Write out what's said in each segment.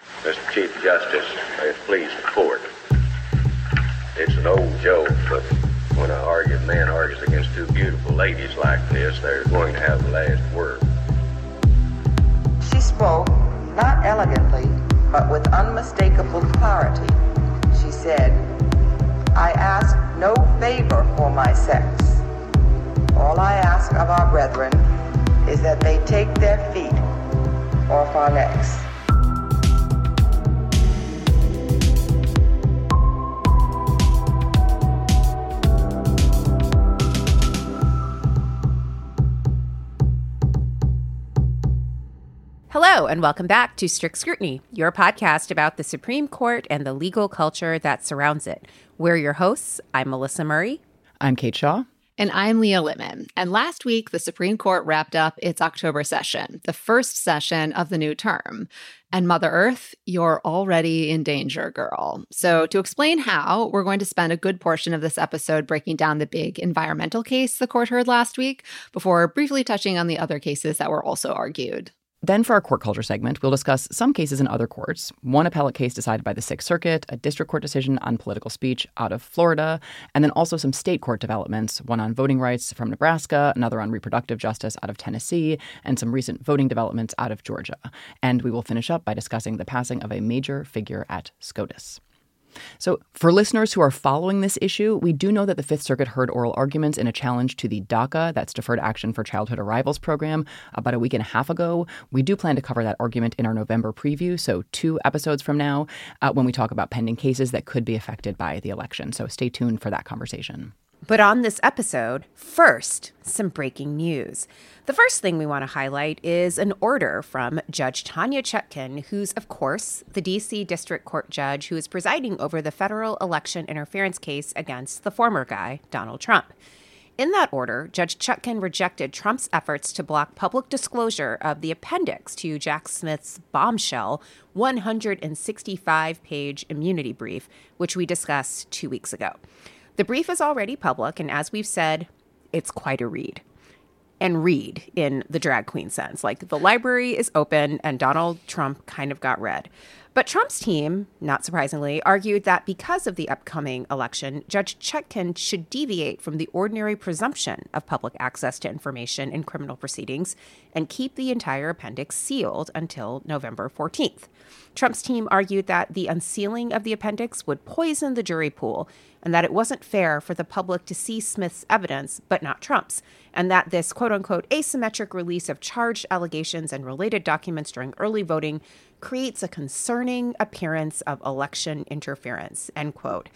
Mr. Chief Justice, may it please the court. It's an old joke, but when a man argues against two beautiful ladies like this, they're going to have the last word. She spoke, not elegantly, but with unmistakable clarity. She said, "I ask no favor for my sex. All I ask of our brethren is that they take their feet off our necks." Hello, and welcome back to Strict Scrutiny, your podcast about the Supreme Court and the legal culture that surrounds it. We're your hosts. I'm Melissa Murray. I'm Kate Shaw. And I'm Leah Littman. And last week, the Supreme Court wrapped up its October session, the first session of the new term. And Mother Earth, you're already in danger, girl. So to explain how, we're going to spend a good portion of this episode breaking down the big environmental case the court heard last week, before briefly touching on the other cases that were also argued. Then for our court culture segment, we'll discuss some cases in other courts, one appellate case decided by the Sixth Circuit, a district court decision on political speech out of Florida, and then also some state court developments, one on voting rights from Nebraska, another on reproductive justice out of Tennessee, and some recent voting developments out of Georgia. And we will finish up by discussing the passing of a major figure at SCOTUS. So for listeners who are following this issue, we do know that the Fifth Circuit heard oral arguments in a challenge to the DACA, that's Deferred Action for Childhood Arrivals program, about a week and a half ago. We do plan to cover that argument in our November preview, so 2 episodes from now, when we talk about pending cases that could be affected by the election. So stay tuned for that conversation. But on this episode, first, some breaking news. The first thing we want to highlight is an order from Judge Tanya Chutkan, who's, of course, the D.C. District Court judge who is presiding over the federal election interference case against the former guy, Donald Trump. In that order, Judge Chutkan rejected Trump's efforts to block public disclosure of the appendix to Jack Smith's bombshell 165-page immunity brief, which we discussed 2 weeks ago. The brief is already public, and as we've said, it's quite a read. And read in the drag queen sense. Like, the library is open, and Donald Trump kind of got read. But Trump's team, not surprisingly, argued that because of the upcoming election, Judge Chutkan should deviate from the ordinary presumption of public access to information in criminal proceedings and keep the entire appendix sealed until November 14th. Trump's team argued that the unsealing of the appendix would poison the jury pool and that it wasn't fair for the public to see Smith's evidence, but not Trump's, and that this quote-unquote asymmetric release of charged allegations and related documents during early voting creates a concerning appearance of election interference, end quote.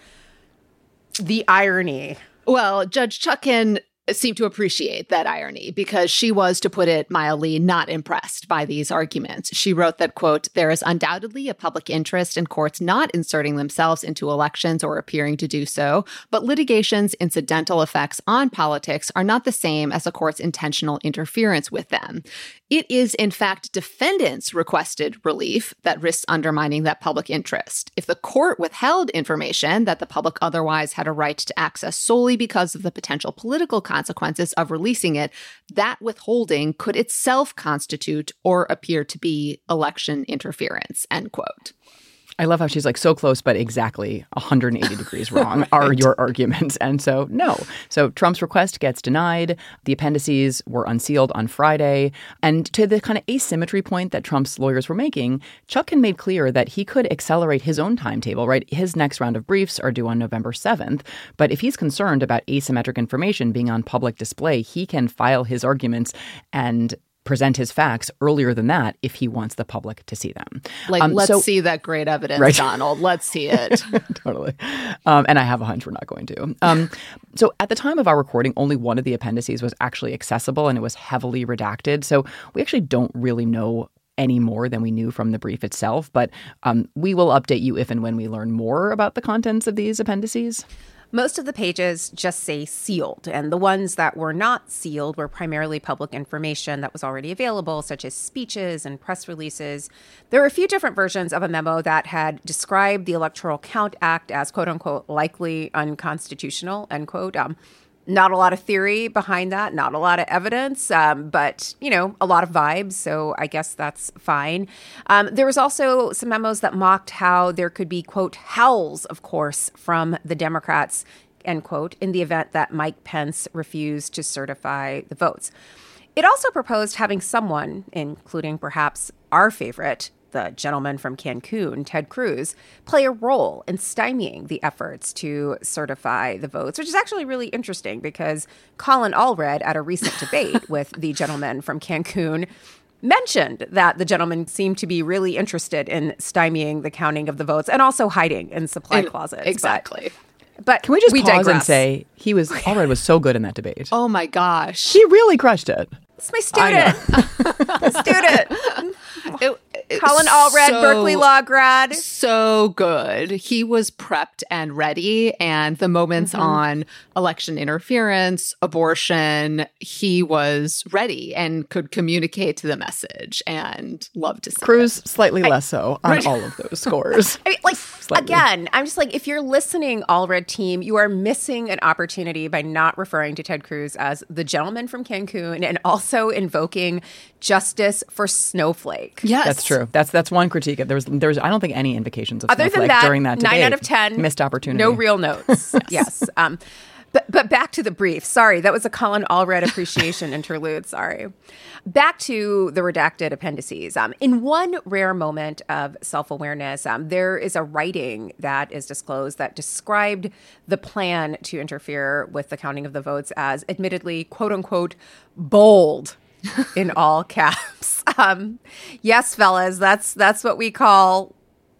The irony. Well, Judge Chutkan seemed to appreciate that irony because she was, to put it mildly, not impressed by these arguments. She wrote that, quote, "There is undoubtedly a public interest in courts not inserting themselves into elections or appearing to do so, but litigation's incidental effects on politics are not the same as a court's intentional interference with them. It is, in fact, defendants' requested relief that risks undermining that public interest. If the court withheld information that the public otherwise had a right to access solely because of the potential political consequences of releasing it, that withholding could itself constitute or appear to be election interference," end quote. I love how she's like so close, but exactly 180 degrees wrong are your arguments. And so, no. So Trump's request gets denied. The appendices were unsealed on Friday. And to the kind of asymmetry point that Trump's lawyers were making, Chutkan made clear that he could accelerate his own timetable, right? His next round of briefs are due on November 7th. But if he's concerned about asymmetric information being on public display, he can file his arguments and present his facts earlier than that if he wants the public to see them. Let's see that great evidence, right? Donald. Let's see it. Totally. And I have a hunch we're not going to. So at the time of our recording, only one of the appendices was actually accessible, and it was heavily redacted. So we actually don't really know any more than we knew from the brief itself. But we will update you if and when we learn more about the contents of these appendices. Most of the pages just say sealed, and the ones that were not sealed were primarily public information that was already available, such as speeches and press releases. There were a few different versions of a memo that had described the Electoral Count Act as, quote unquote, likely unconstitutional, end quote. Not a lot of theory behind that, not a lot of evidence, but, a lot of vibes. So I guess that's fine. There was also some memos that mocked how there could be, quote, howls, of course, from the Democrats, end quote, in the event that Mike Pence refused to certify the votes. It also proposed having someone, including perhaps our favorite, the gentleman from Cancun, Ted Cruz, play a role in stymieing the efforts to certify the votes, which is actually really interesting because Colin Allred, at a recent debate with the gentleman from Cancun, mentioned that the gentleman seemed to be really interested in stymieing the counting of the votes and also hiding in supply closets. Exactly. But can we just pause digress. and say Allred was so good in that debate? Oh my gosh. He really crushed it. It's my student. Student. Colin Allred, Berkeley Law grad. So good. He was prepped and ready. And the moments on election interference, abortion, he was ready and could communicate the message and love to see Cruz slightly less so on all of those scores. I mean, again, I'm just like, if you're listening, Allred team, you are missing an opportunity by not referring to Ted Cruz as the gentleman from Cancun and also invoking justice for Snowflake. Yes. That's true. That's one critique. There was I don't think any invocations of Other Snowflake than that, during that debate. 9 out of 10. Missed opportunity. No real notes. Yes. But back to the brief. Sorry, that was a Colin Allred appreciation interlude. Sorry. Back to the redacted appendices. In one rare moment of self-awareness, there is a writing that is disclosed that described the plan to interfere with the counting of the votes as admittedly, quote unquote, bold. In all caps. Yes, fellas, that's what we call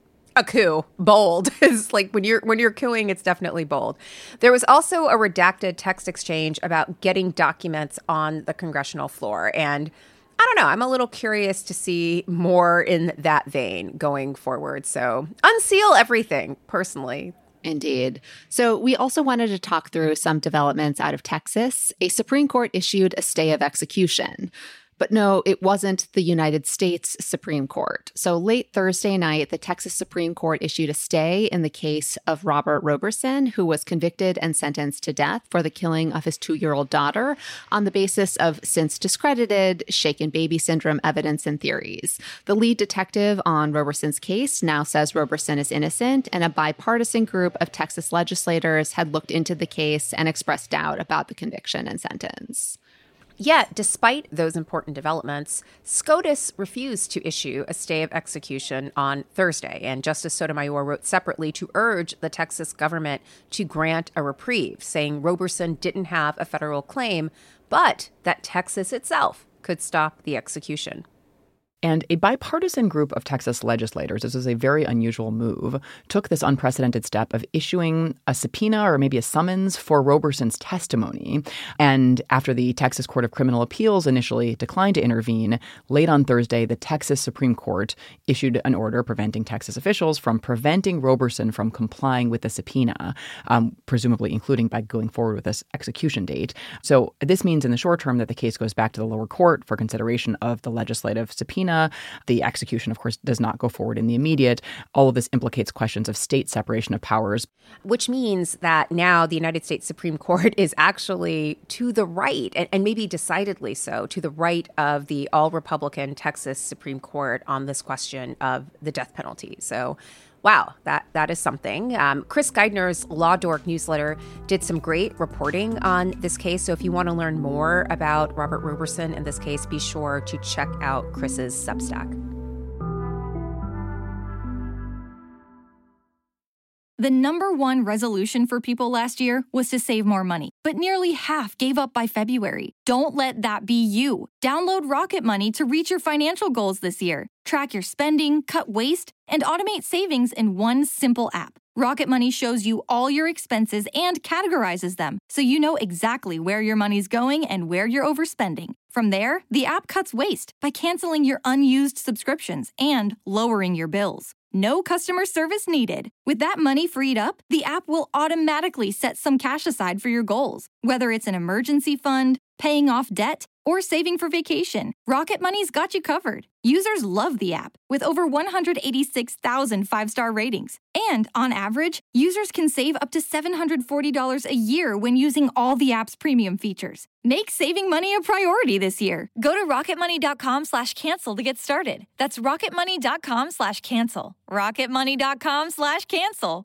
a coup. Bold is like when you're cooing, it's definitely bold. There was also a redacted text exchange about getting documents on the congressional floor, and I don't know, I'm a little curious to see more in that vein going forward. So unseal everything, personally. Indeed. So we also wanted to talk through some developments out of Texas. A Supreme Court issued a stay of execution. But no, it wasn't the United States Supreme Court. So late Thursday night, the Texas Supreme Court issued a stay in the case of Robert Roberson, who was convicted and sentenced to death for the killing of his 2-year-old daughter on the basis of since discredited shaken baby syndrome evidence and theories. The lead detective on Roberson's case now says Roberson is innocent, and a bipartisan group of Texas legislators had looked into the case and expressed doubt about the conviction and sentence. Yet, despite those important developments, SCOTUS refused to issue a stay of execution on Thursday, and Justice Sotomayor wrote separately to urge the Texas government to grant a reprieve, saying Roberson didn't have a federal claim, but that Texas itself could stop the execution. And a bipartisan group of Texas legislators, this is a very unusual move, took this unprecedented step of issuing a subpoena or maybe a summons for Roberson's testimony. And after the Texas Court of Criminal Appeals initially declined to intervene, late on Thursday, the Texas Supreme Court issued an order preventing Texas officials from preventing Roberson from complying with the subpoena, presumably including by going forward with this execution date. So this means in the short term that the case goes back to the lower court for consideration of the legislative subpoena. The execution, of course, does not go forward in the immediate. All of this implicates questions of state separation of powers. Which means that now the United States Supreme Court is actually to the right, and maybe decidedly so, to the right of the all-Republican Texas Supreme Court on this question of the death penalty. So wow, that is something. Chris Geidner's Law Dork newsletter did some great reporting on this case. So if you want to learn more about Robert Roberson in this case, be sure to check out Chris's Substack. The number one resolution for people last year was to save more money, but nearly half gave up by February. Don't let that be you. Download Rocket Money to reach your financial goals this year. Track your spending, cut waste, and automate savings in one simple app. Rocket Money shows you all your expenses and categorizes them, so you know exactly where your money's going and where you're overspending. From there, the app cuts waste by canceling your unused subscriptions and lowering your bills. No customer service needed. With that money freed up, the app will automatically set some cash aside for your goals, whether it's an emergency fund, paying off debt, or saving for vacation, Rocket Money's got you covered. Users love the app, with over 186,000 five-star ratings. And on average, users can save up to $740 a year when using all the app's premium features. Make saving money a priority this year. Go to rocketmoney.com/cancel to get started. That's rocketmoney.com/cancel. rocketmoney.com/cancel.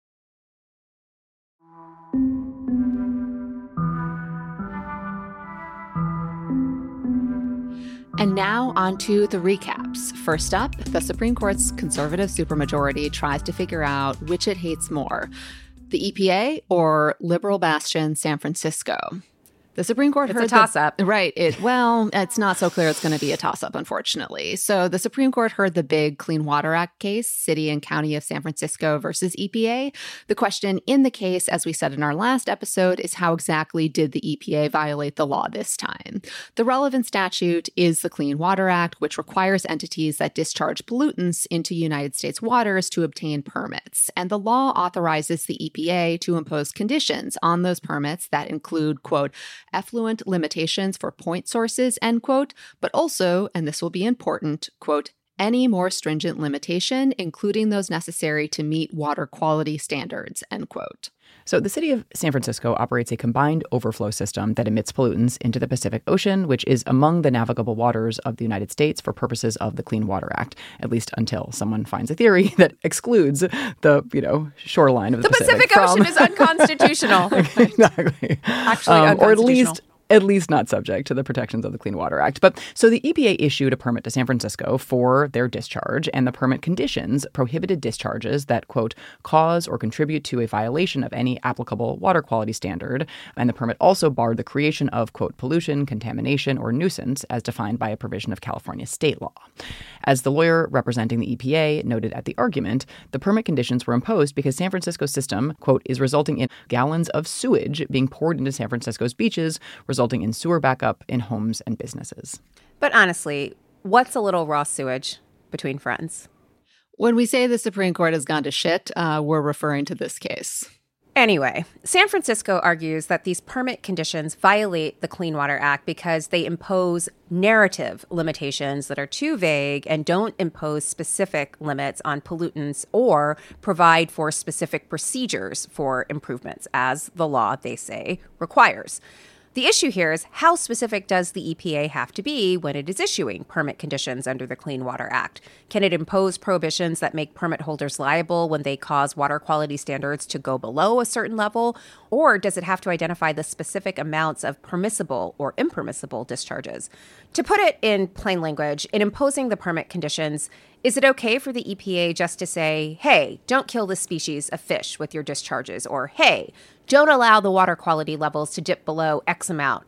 And now on to the recaps. First up, the Supreme Court's conservative supermajority tries to figure out which it hates more, the EPA or liberal bastion San Francisco. The Supreme Court heard a toss-up. Right. It's not so clear it's going to be a toss-up, unfortunately. So the Supreme Court heard the big Clean Water Act case, City and County of San Francisco versus EPA. The question in the case, as we said in our last episode, is how exactly did the EPA violate the law this time? The relevant statute is the Clean Water Act, which requires entities that discharge pollutants into United States waters to obtain permits. And the law authorizes the EPA to impose conditions on those permits that include, quote, effluent limitations for point sources, end quote, but also, and this will be important, quote, any more stringent limitation, including those necessary to meet water quality standards, end quote. So the city of San Francisco operates a combined overflow system that emits pollutants into the Pacific Ocean, which is among the navigable waters of the United States for purposes of the Clean Water Act, at least until someone finds a theory that excludes the, shoreline of the Pacific Ocean is unconstitutional. Exactly. Actually, unconstitutional. Or at least not subject to the protections of the Clean Water Act. But so the EPA issued a permit to San Francisco for their discharge, and the permit conditions prohibited discharges that, quote, cause or contribute to a violation of any applicable water quality standard. And the permit also barred the creation of, quote, pollution, contamination, or nuisance as defined by a provision of California state law. As the lawyer representing the EPA noted at the argument, the permit conditions were imposed because San Francisco's system, quote, is resulting in gallons of sewage being poured into San Francisco's beaches, resulting in sewer backup in homes and businesses. But honestly, what's a little raw sewage between friends? When we say the Supreme Court has gone to shit, we're referring to this case. Anyway, San Francisco argues that these permit conditions violate the Clean Water Act because they impose narrative limitations that are too vague and don't impose specific limits on pollutants or provide for specific procedures for improvements, as the law, they say, requires. The issue here is how specific does the EPA have to be when it is issuing permit conditions under the Clean Water Act? Can it impose prohibitions that make permit holders liable when they cause water quality standards to go below a certain level? Or does it have to identify the specific amounts of permissible or impermissible discharges? To put it in plain language, in imposing the permit conditions, is it okay for the EPA just to say, hey, don't kill this species of fish with your discharges, or hey, don't allow the water quality levels to dip below X amount?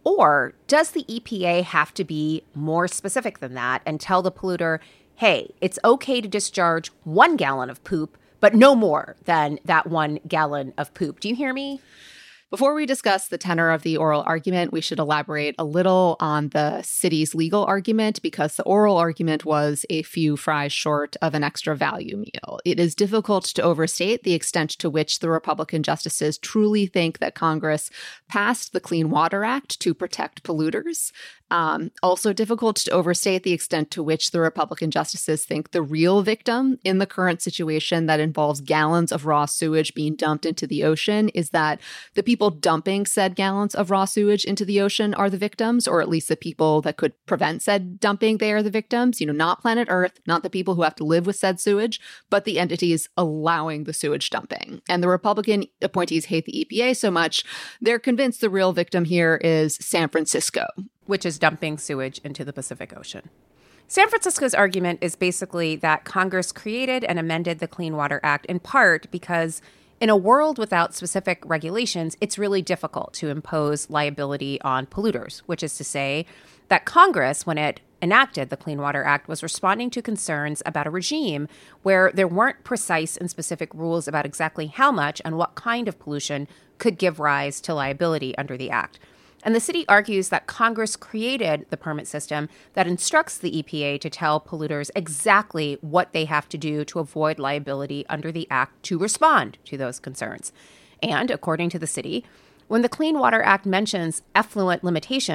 Or does the EPA have to be more specific than that and tell the polluter, hey, it's okay to discharge 1 gallon of poop, but no more than that 1 gallon of poop? Do you hear me? Before we discuss the tenor of the oral argument, we should elaborate a little on the city's legal argument, because the oral argument was a few fries short of an extra value meal. It is difficult to overstate the extent to which the Republican justices truly think that Congress passed the Clean Water Act to protect polluters. Also difficult to overstate the extent to which the Republican justices think the real victim in the current situation that involves gallons of raw sewage being dumped into the ocean is that the people dumping said gallons of raw sewage into the ocean are the victims, or at least the people that could prevent said dumping, they are the victims. Not planet Earth, not the people who have to live with said sewage, but the entities allowing the sewage dumping. And the Republican appointees hate the EPA so much, they're convinced the real victim here is San Francisco, which is dumping sewage into the Pacific Ocean. San Francisco's argument is basically that Congress created and amended the Clean Water Act in part because in a world without specific regulations, it's really difficult to impose liability on polluters, which is to say that Congress, when it enacted the Clean Water Act, was responding to concerns about a regime where there weren't precise and specific rules about exactly how much and what kind of pollution could give rise to liability under the Act. And the city argues that Congress created the permit system that instructs the EPA to tell polluters exactly what they have to do to avoid liability under the Act to respond to those concerns. And according to the city, when the Clean Water Act mentions effluent limitations,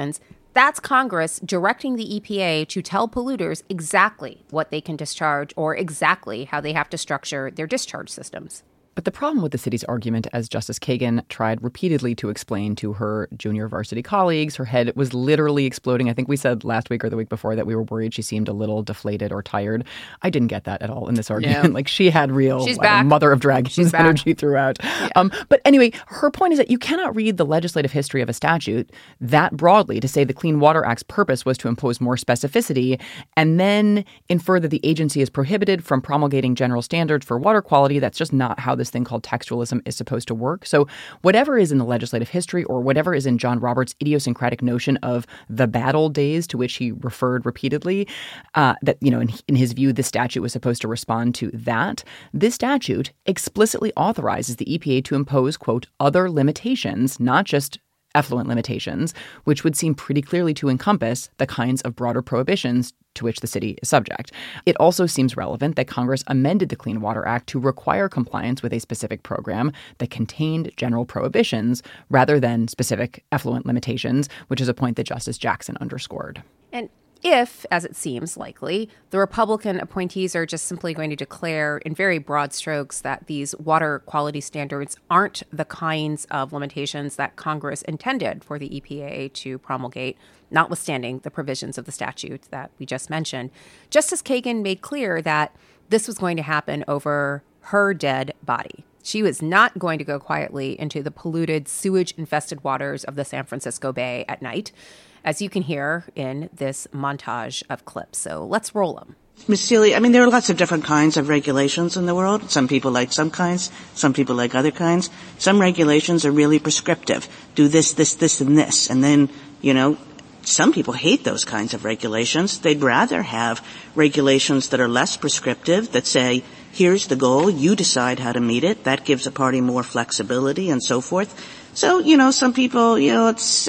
That's Congress directing the EPA to tell polluters exactly what they can discharge or exactly how they have to structure their discharge systems. But the problem with the city's argument, as Justice Kagan tried repeatedly to explain to her junior varsity colleagues, her head was literally exploding. I think we said last week or the week before that we were worried she seemed a little deflated or tired. I didn't get that at all in this argument. Yeah. Like, she had real mother of dragons back. energy throughout. Yeah. But anyway, her point is that you cannot read the legislative history of a statute that broadly to say the Clean Water Act's purpose was to impose more specificity and then infer that the agency is prohibited from promulgating general standards for water quality. That's just not how this thing called textualism is supposed to work. So whatever is in the legislative history or whatever is in John Roberts' idiosyncratic notion of the bad old days to which he referred repeatedly, that, you know, in his view, the statute was supposed to respond to that. This statute explicitly authorizes the EPA to impose, quote, other limitations, not just effluent limitations, which would seem pretty clearly to encompass the kinds of broader prohibitions to which the city is subject. It also seems relevant that Congress amended the Clean Water Act to require compliance with a specific program that contained general prohibitions rather than specific effluent limitations, which is a point that Justice Jackson underscored. And if, as it seems likely, the Republican appointees are just simply going to declare in very broad strokes that these water quality standards aren't the kinds of limitations that Congress intended for the EPA to promulgate, notwithstanding the provisions of the statute that we just mentioned, Justice Kagan made clear that this was going to happen over her dead body. She was not going to go quietly into the polluted, sewage-infested waters of the San Francisco Bay at night, as you can hear in this montage of clips. So let's roll them. Ms. Seeley, I mean, there are lots of different kinds of regulations in the world. Some people like some kinds. Some people like other kinds. Some regulations are really prescriptive. Do this, this, this, and this. And then, you know, some people hate those kinds of regulations. They'd rather have regulations that are less prescriptive, that say, here's the goal, you decide how to meet it. That gives a party more flexibility and so forth. So, you know, some people, you know, it's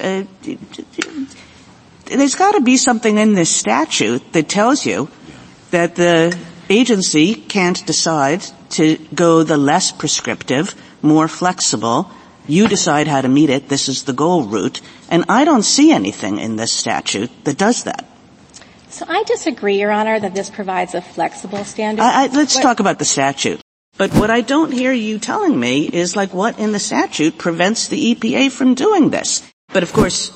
there's got to be something in this statute that tells you that the agency can't decide to go the less prescriptive, more flexible, you decide how to meet it, this is the goal route. And I don't see anything in this statute that does that. So I disagree, Your Honor, that this provides a flexible standard. Let's talk about the statute. But what I don't hear you telling me is, like, what in the statute prevents the EPA from doing this? But, of course,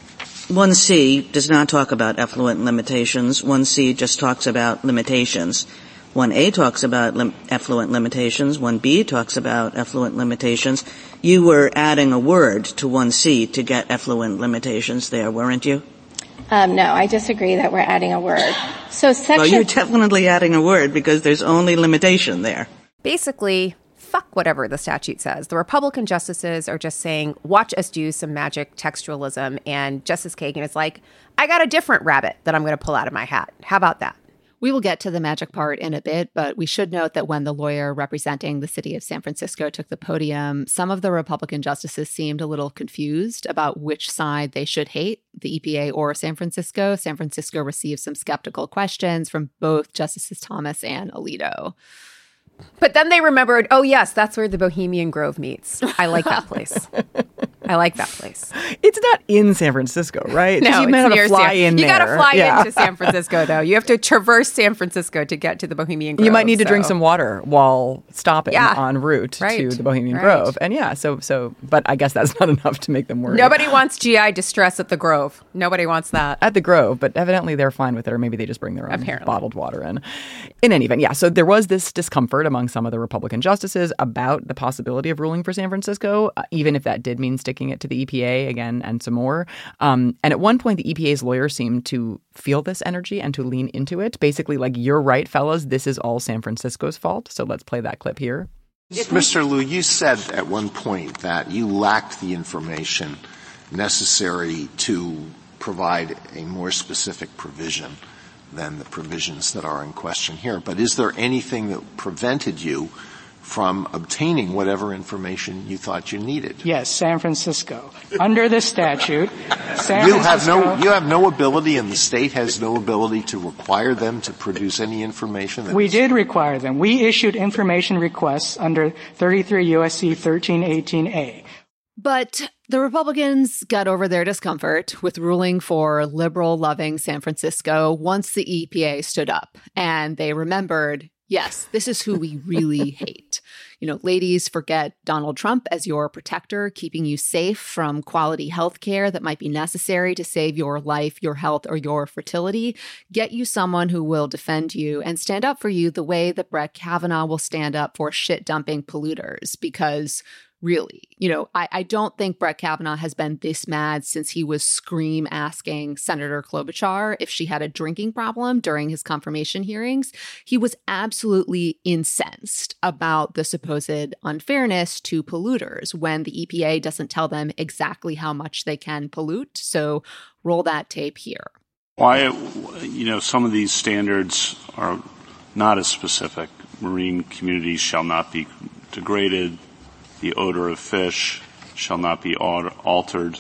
1C does not talk about effluent limitations. 1C just talks about limitations. 1A talks about effluent limitations. 1B talks about effluent limitations. You were adding a word to 1C to get effluent limitations there, weren't you? No, I disagree that we're adding a word. So Well, you're definitely adding a word because there's only limitation there. Basically, fuck whatever the statute says. The Republican justices are just saying, watch us do some magic textualism. And Justice Kagan is like, I got a different rabbit that I'm going to pull out of my hat. How about that? We will get to the magic part in a bit, but we should note that when the lawyer representing the city of San Francisco took the podium, some of the Republican justices seemed a little confused about which side they should hate, the EPA or San Francisco. San Francisco received some skeptical questions from both Justices Thomas and Alito. But then they remembered, oh, yes, that's where the Bohemian Grove meets. I like that place. I like that place. It's not in San Francisco, right? No, you it's near fly in You got to there. fly into San Francisco, though. You have to traverse San Francisco to get to the Bohemian Grove. You might need to drink some water while stopping en route to the Bohemian Grove. And but I guess that's not enough to make them worry. Nobody wants GI distress at the Grove. Nobody wants that. At the Grove, but evidently they're fine with it, or maybe they just bring their own bottled water in. In any event, so there was this discomfort among some of the Republican justices about the possibility of ruling for San Francisco, even if that did mean sticking it to the EPA again and some more. And at one point, the EPA's lawyers seemed to feel this energy and to lean into it. Basically, like, you're right, fellas, this is all San Francisco's fault. So let's play that clip here. Mr. Liu, you said at one point that you lacked the information necessary to provide a more specific provision than the provisions that are in question here. But is there anything that prevented you from obtaining whatever information you thought you needed? Yes, San Francisco. Under the statute, you have no ability, and the state has no ability to require them to produce any information? We did require them. We issued information requests under 33 U.S.C. 1318A. But The Republicans got over their discomfort with ruling for liberal-loving San Francisco once the EPA stood up, and they remembered, yes, this is who we really hate. You know, ladies, forget Donald Trump as your protector, keeping you safe from quality health care that might be necessary to save your life, your health, or your fertility. Get you someone who will defend you and stand up for you the way that Brett Kavanaugh will stand up for shit-dumping polluters, because really, you know, I don't think Brett Kavanaugh has been this mad since he was asking Senator Klobuchar if she had a drinking problem during his confirmation hearings. He was absolutely incensed about the supposed unfairness to polluters when the EPA doesn't tell them exactly how much they can pollute. So roll that tape here. Why, you know, some of these standards are not as specific. Marine communities shall not be degraded. The odor of fish shall not be altered.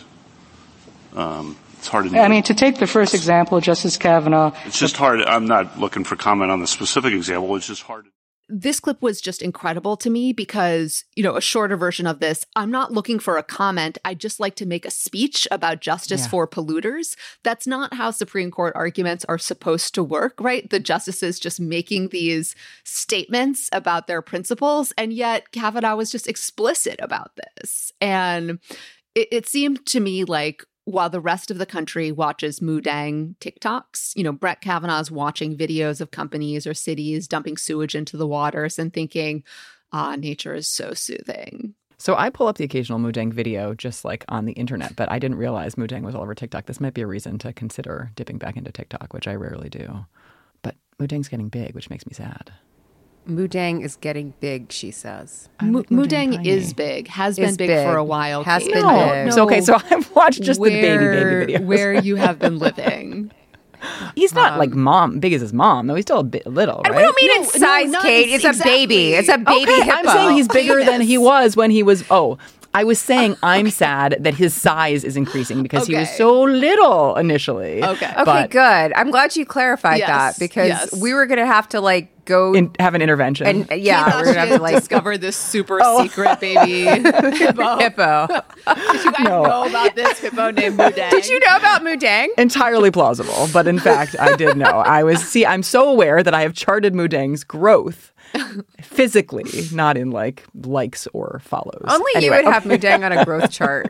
It's hard to know. I mean, to take the first example, Justice Kavanaugh. It's just hard. I'm not looking for comment on the specific example. It's just hard. This clip was just incredible to me because, you know, a shorter version of this, I'm not looking for a comment. I'd just like to make a speech about justice for polluters. That's not how Supreme Court arguments are supposed to work, right? The justices just making these statements about their principles. And yet Kavanaugh was just explicit about this. And it seemed to me like, while the rest of the country watches Moodang TikToks, you know, Brett Kavanaugh's watching videos of companies or cities dumping sewage into the waters and thinking, nature is so soothing. So I pull up the occasional Moodang video just like on the internet, but I didn't realize Moodang was all over TikTok. This might be a reason to consider dipping back into TikTok, which I rarely do. But Moodang's getting big, which makes me sad. Moodang is getting big, she says. Moodang is big, has been big for a while. Has Kate. been big. So, okay, so I've watched just the baby videos. Where you have been living. He's not like big as his mom, though. He's still a bit little, right? And we don't mean in size, Kate. It's a baby. It's a baby hippo. I'm saying he's bigger than he was when he was, I was saying I'm sad that his size is increasing because he was so little initially. Okay, good. I'm glad you clarified that because we were going to have to go have an intervention. And we're gonna have to discover this super secret baby hippo. Did you guys know about this hippo named Moodang? Did you know about Moodang? Entirely plausible, but in fact, I did know. I'm so aware that I have charted Moodang's growth physically, not in likes or follows. Only anyway, you would have Moodang on a growth chart.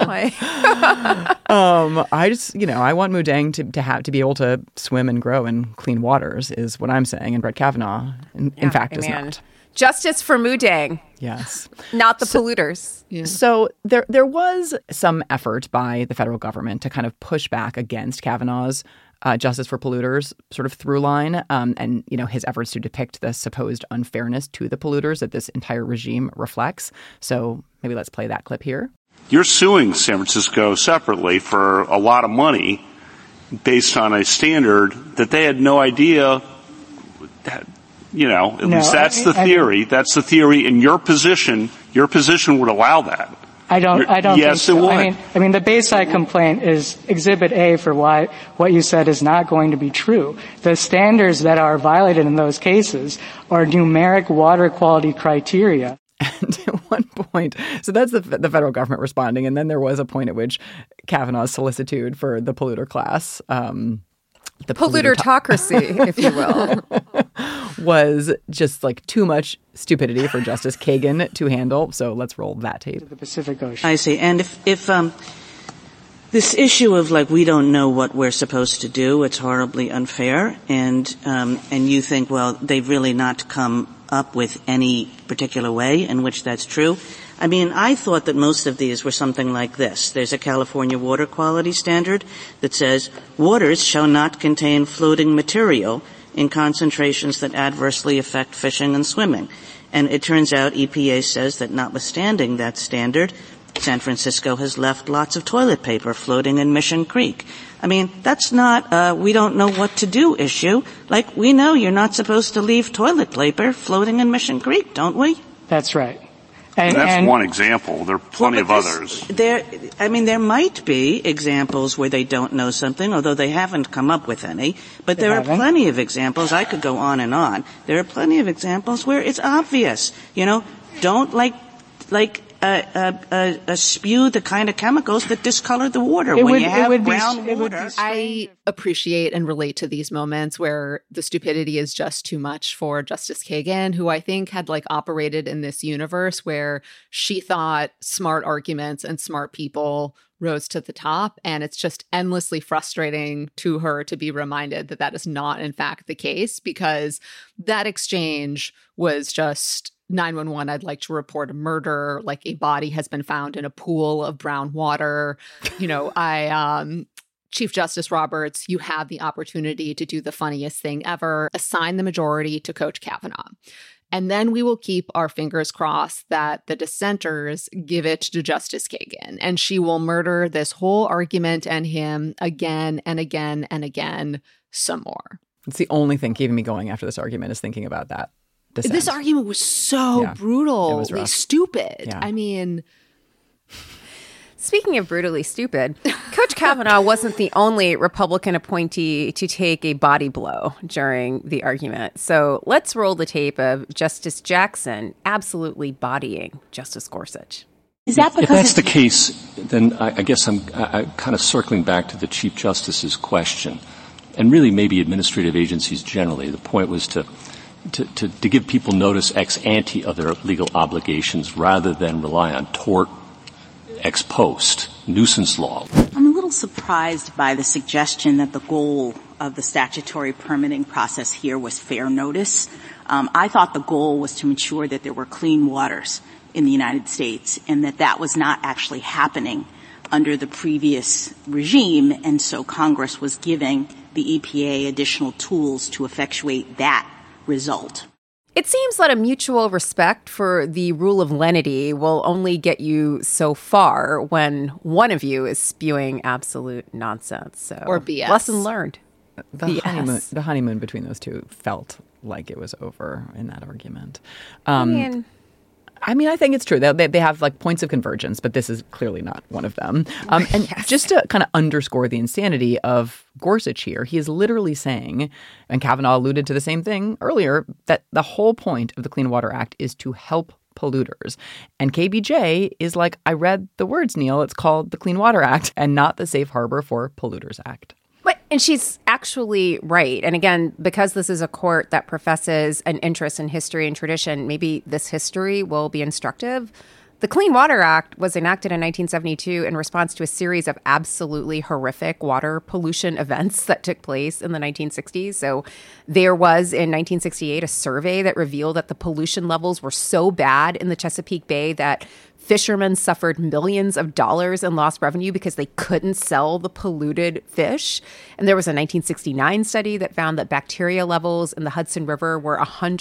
I just, I want Moodang to be able to swim and grow in clean waters is what I'm saying. And Brett Kavanaugh, in fact, is not. Justice for Moodang. Yes. Not the polluters. Yeah. So there was some effort by the federal government to kind of push back against Kavanaugh's justice for polluters sort of through line and, his efforts to depict the supposed unfairness to the polluters that this entire regime reflects. So maybe let's play that clip here. You're suing San Francisco separately for a lot of money based on a standard that they had no idea that, at least that's the theory. That's the theory. And your position would allow that. I don't yes, think so. It would. I mean, the Bayside complaint is Exhibit A for why what you said is not going to be true. The standards that are violated in those cases are numeric water quality criteria. And at one point, so that's the federal government responding, and then there was a point at which Kavanaugh's solicitude for the polluter class, the pollutertocracy, if you will, was just too much stupidity for Justice Kagan to handle. So let's roll that tape. The Pacific Ocean. I see. And if this issue of we don't know what we're supposed to do, it's horribly unfair, and you think, well, they've really not come up with any particular way in which that's true. I mean, I thought that most of these were something like this. There's a California water quality standard that says waters shall not contain floating material in concentrations that adversely affect fishing and swimming. And it turns out EPA says that notwithstanding that standard, San Francisco has left lots of toilet paper floating in Mission Creek. I mean, that's not we don't know what to do issue. We know you're not supposed to leave toilet paper floating in Mission Creek, don't we? That's right. And that's one example. There are plenty of others. There might be examples where they don't know something, although they haven't come up with any. But there are plenty of examples. I could go on and on. There are plenty of examples where it's obvious. Don't spew the kind of chemicals that discolor the water when you have brown water. I appreciate and relate to these moments where the stupidity is just too much for Justice Kagan, who I think had operated in this universe where she thought smart arguments and smart people rose to the top. And it's just endlessly frustrating to her to be reminded that that is not, in fact, the case, because that exchange was just 911, I'd like to report a murder, a body has been found in a pool of brown water. Chief Justice Roberts, you have the opportunity to do the funniest thing ever, assign the majority to Coach Kavanaugh. And then we will keep our fingers crossed that the dissenters give it to Justice Kagan, and she will murder this whole argument and him again and again and again some more. It's the only thing keeping me going after this argument is thinking about that dissent. This argument was so brutally stupid. Yeah. I mean... Speaking of brutally stupid, Coach Kavanaugh wasn't the only Republican appointee to take a body blow during the argument. So let's roll the tape of Justice Jackson absolutely bodying Justice Gorsuch. Is that because if that's the case, then I guess I'm kind of circling back to the Chief Justice's question, and really maybe administrative agencies generally. The point was to give people notice ex ante of their legal obligations rather than rely on tort ex post, nuisance law. I'm a little surprised by the suggestion that the goal of the statutory permitting process here was fair notice. I thought the goal was to ensure that there were clean waters in the United States, and that was not actually happening under the previous regime, and so Congress was giving the EPA additional tools to effectuate that result. It seems that a mutual respect for the rule of lenity will only get you so far when one of you is spewing absolute nonsense. So, or BS. Lesson learned. The honeymoon between those two felt like it was over in that argument. I think it's true. They have points of convergence, but this is clearly not one of them. And just to kind of underscore the insanity of Gorsuch here, he is literally saying, and Kavanaugh alluded to the same thing earlier, that the whole point of the Clean Water Act is to help polluters. And KBJ is like, I read the words, Neil, it's called the Clean Water Act and not the Safe Harbor for Polluters Act. And she's actually right. And again, because this is a court that professes an interest in history and tradition, maybe this history will be instructive. The Clean Water Act was enacted in 1972 in response to a series of absolutely horrific water pollution events that took place in the 1960s. So there was, in 1968, a survey that revealed that the pollution levels were so bad in the Chesapeake Bay that fishermen suffered millions of dollars in lost revenue because they couldn't sell the polluted fish. And there was a 1969 study that found that bacteria levels in the Hudson River were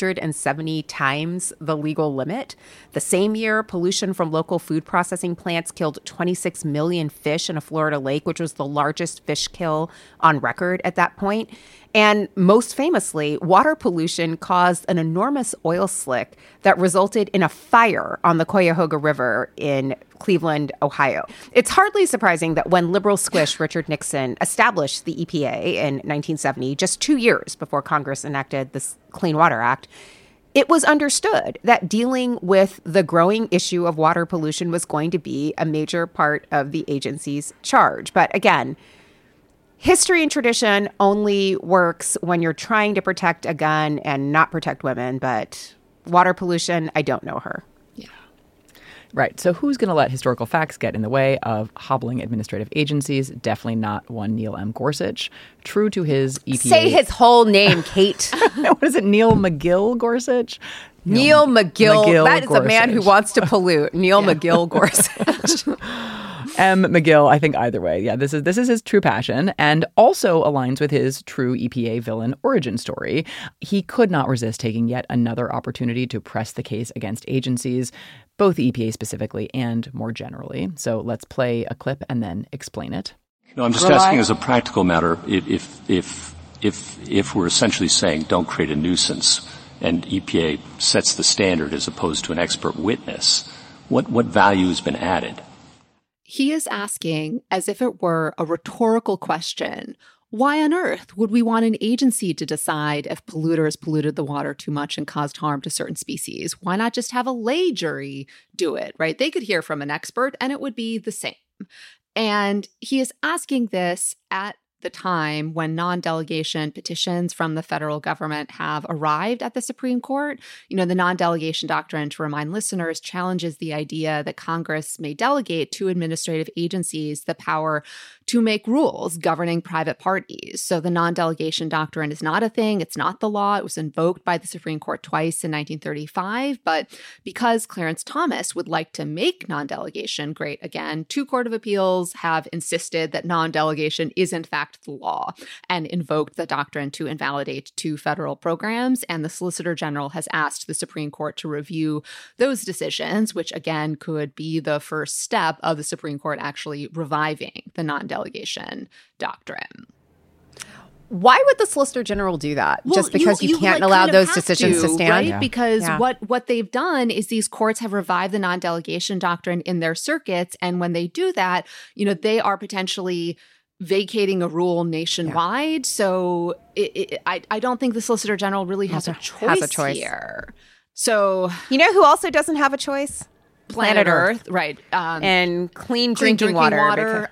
170 times the legal limit. The same year, pollution from local food processing plants killed 26 million fish in a Florida lake, which was the largest fish kill on record at that point. And most famously, water pollution caused an enormous oil slick that resulted in a fire on the Cuyahoga River in Cleveland, Ohio. It's hardly surprising that when liberal squish Richard Nixon established the EPA in 1970, just 2 years before Congress enacted this Clean Water Act, it was understood that dealing with the growing issue of water pollution was going to be a major part of the agency's charge. But again, history and tradition only works when you're trying to protect a gun and not protect women. But water pollution, I don't know her. Yeah. Right. So who's going to let historical facts get in the way of hobbling administrative agencies? Definitely not one Neil M. Gorsuch. True to his EPA. Say his whole name, Kate. What is it? Neil McGill Gorsuch? Neil McGill. That is Gorsuch. A man who wants to pollute. Neil McGill Gorsuch. M. McGill, I think either way. Yeah, this is his true passion and also aligns with his true EPA villain origin story. He could not resist taking yet another opportunity to press the case against agencies, both the EPA specifically and more generally. So let's play a clip and then explain it. No, I'm just asking as a practical matter, if we're essentially saying don't create a nuisance and EPA sets the standard as opposed to an expert witness, what value has been added? He is asking, as if it were a rhetorical question, Why on earth would we want an agency to decide if polluters polluted the water too much and caused harm to certain species? Why not just have a lay jury do it, right? They could hear from an expert and it would be the same. And he is asking this at the time when non-delegation petitions from the federal government have arrived at the Supreme Court. You know, the non-delegation doctrine, to remind listeners, challenges the idea that Congress may delegate to administrative agencies the power to make rules governing private parties. So the non-delegation doctrine is not a thing. It's not the law. It was invoked by the Supreme Court twice in 1935. But because Clarence Thomas would like to make non-delegation great again, 2 court of appeals have insisted that non-delegation is in fact the law and invoked the doctrine to invalidate 2 federal programs. And the Solicitor General has asked the Supreme Court to review those decisions, which again could be the first step of the Supreme Court actually reviving the non-delegation doctrine. Why would the Solicitor General do that? Well, just because you can't allow those decisions to stand? Right? Yeah. Because what they've done is these courts have revived the non-delegation doctrine in their circuits. And when they do that, you know, they are potentially vacating a rule nationwide. Yeah. So I don't think the Solicitor General really has a choice here. So you know who also doesn't have a choice? Planet Earth. Right. And clean drinking water.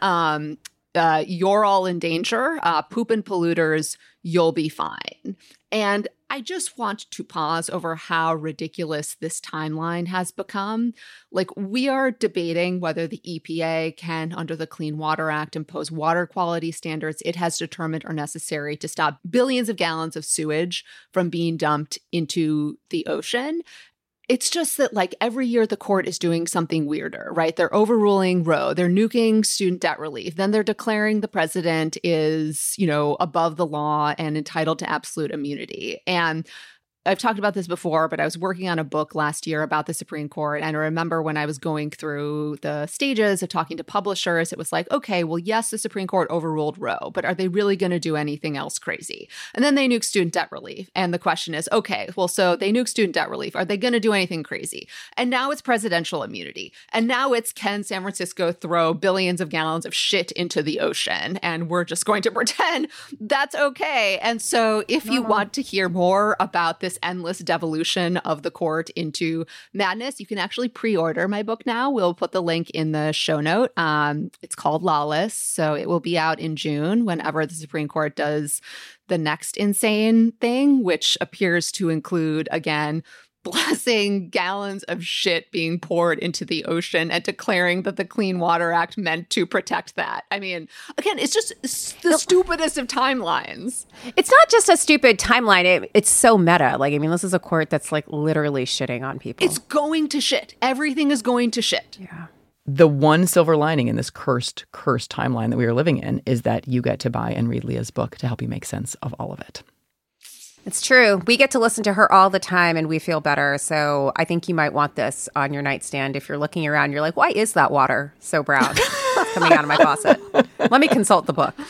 You're all in danger. Poop and polluters, you'll be fine. And I just want to pause over how ridiculous this timeline has become. Like, we are debating whether the EPA can, under the Clean Water Act, impose water quality standards it has determined are necessary to stop billions of gallons of sewage from being dumped into the ocean. It's just that, like, every year the court is doing something weirder, right? They're overruling Roe. They're nuking student debt relief. Then they're declaring the president is, you know, above the law and entitled to absolute immunity. And I've talked about this before, but I was working on a book last year about the Supreme Court. And I remember when I was going through the stages of talking to publishers, it was like, okay, well, yes, the Supreme Court overruled Roe, but are they really going to do anything else crazy? And then they nuke student debt relief. And the question is, okay, well, so they nuke student debt relief. Are they going to do anything crazy? And now it's presidential immunity. And now it's, can San Francisco throw billions of gallons of shit into the ocean? And we're just going to pretend that's okay. And so if you want to hear more about this endless devolution of the court into madness, you can actually pre-order my book now. We'll put the link in the show note. It's called Lawless, so it will be out in June whenever the Supreme Court does the next insane thing, which appears to include, again, blessing gallons of shit being poured into the ocean and declaring that the Clean Water Act meant to protect that. I mean, again, it's just the stupidest of timelines. It's not just a stupid timeline. It's so meta. Like, I mean, this is a court that's like literally shitting on people. It's going to shit. Everything is going to shit. Yeah. The one silver lining in this cursed timeline that we are living in is that you get to buy and read Leah's book to help you make sense of all of it. It's true. We get to listen to her all the time and we feel better. So I think you might want this on your nightstand. If you're looking around, you're like, why is that water so brown coming out of my faucet? Let me consult the book.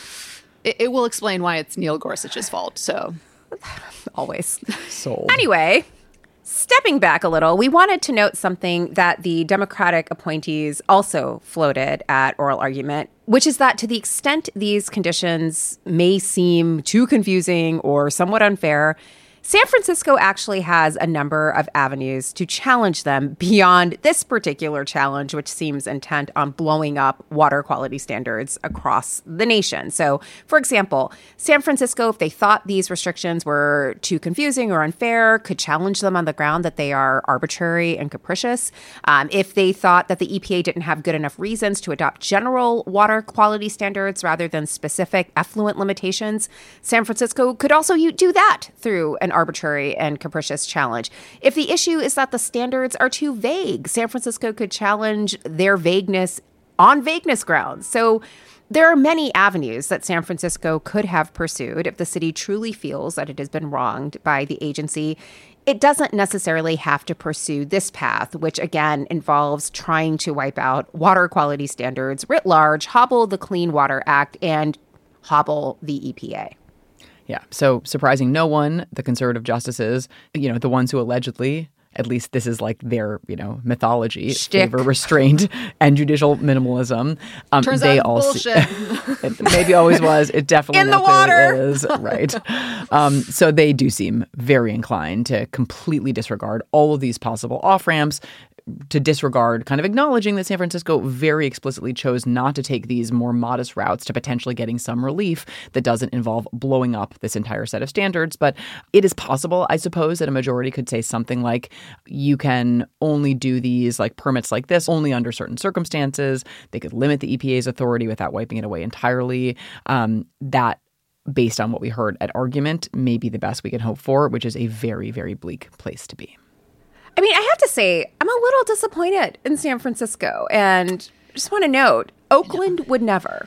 It will explain why it's Neil Gorsuch's fault. So always. Sold. Anyway, stepping back a little, we wanted to note something that the Democratic appointees also floated at oral argument, which is that to the extent these conditions may seem too confusing or somewhat unfair, San Francisco actually has a number of avenues to challenge them beyond this particular challenge, which seems intent on blowing up water quality standards across the nation. So, for example, San Francisco, if they thought these restrictions were too confusing or unfair, could challenge them on the ground that they are arbitrary and capricious. If they thought that the EPA didn't have good enough reasons to adopt general water quality standards rather than specific effluent limitations, San Francisco could also do that through an arbitrary and capricious challenge. If the issue is that the standards are too vague, San Francisco could challenge their vagueness on vagueness grounds. So there are many avenues that San Francisco could have pursued if the city truly feels that it has been wronged by the agency. It doesn't necessarily have to pursue this path, which again involves trying to wipe out water quality standards writ large, hobble the Clean Water Act, and hobble the EPA. Yeah. So surprising no one, the conservative justices, the ones who allegedly At least this is like their, mythology, Shtick. favor restraint and judicial minimalism. Turns they out all bullshit. It maybe always was. It definitely In the now clearly water. is. Right. So they do seem very inclined to completely disregard all of these possible off-ramps, to disregard kind of acknowledging that San Francisco very explicitly chose not to take these more modest routes to potentially getting some relief that doesn't involve blowing up this entire set of standards. But it is possible, I suppose, that a majority could say something like, you can only do these like permits like this only under certain circumstances. They could limit the EPA's authority without wiping it away entirely. That, based on what we heard at argument, may be the best we can hope for, which is a very, very bleak place to be. I mean, I have to say, I'm a little disappointed in San Francisco. And just want to note, Oakland would never.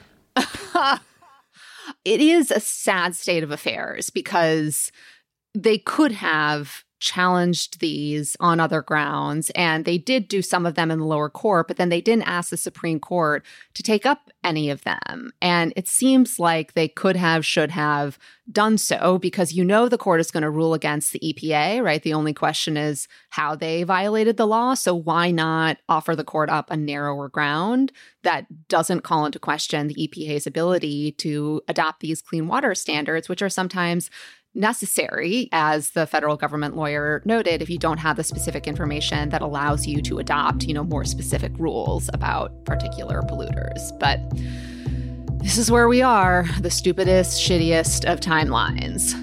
It is a sad state of affairs because they could have challenged these on other grounds, and they did do some of them in the lower court, but then they didn't ask the Supreme Court to take up any of them. And it seems like they could have, should have done so, because the court is going to rule against the EPA, right? The only question is how they violated the law. So why not offer the court up a narrower ground that doesn't call into question the EPA's ability to adopt these clean water standards, which are sometimes necessary, as the federal government lawyer noted, if you don't have the specific information that allows you to adopt, more specific rules about particular polluters. But this is where we are, the stupidest, shittiest of timelines.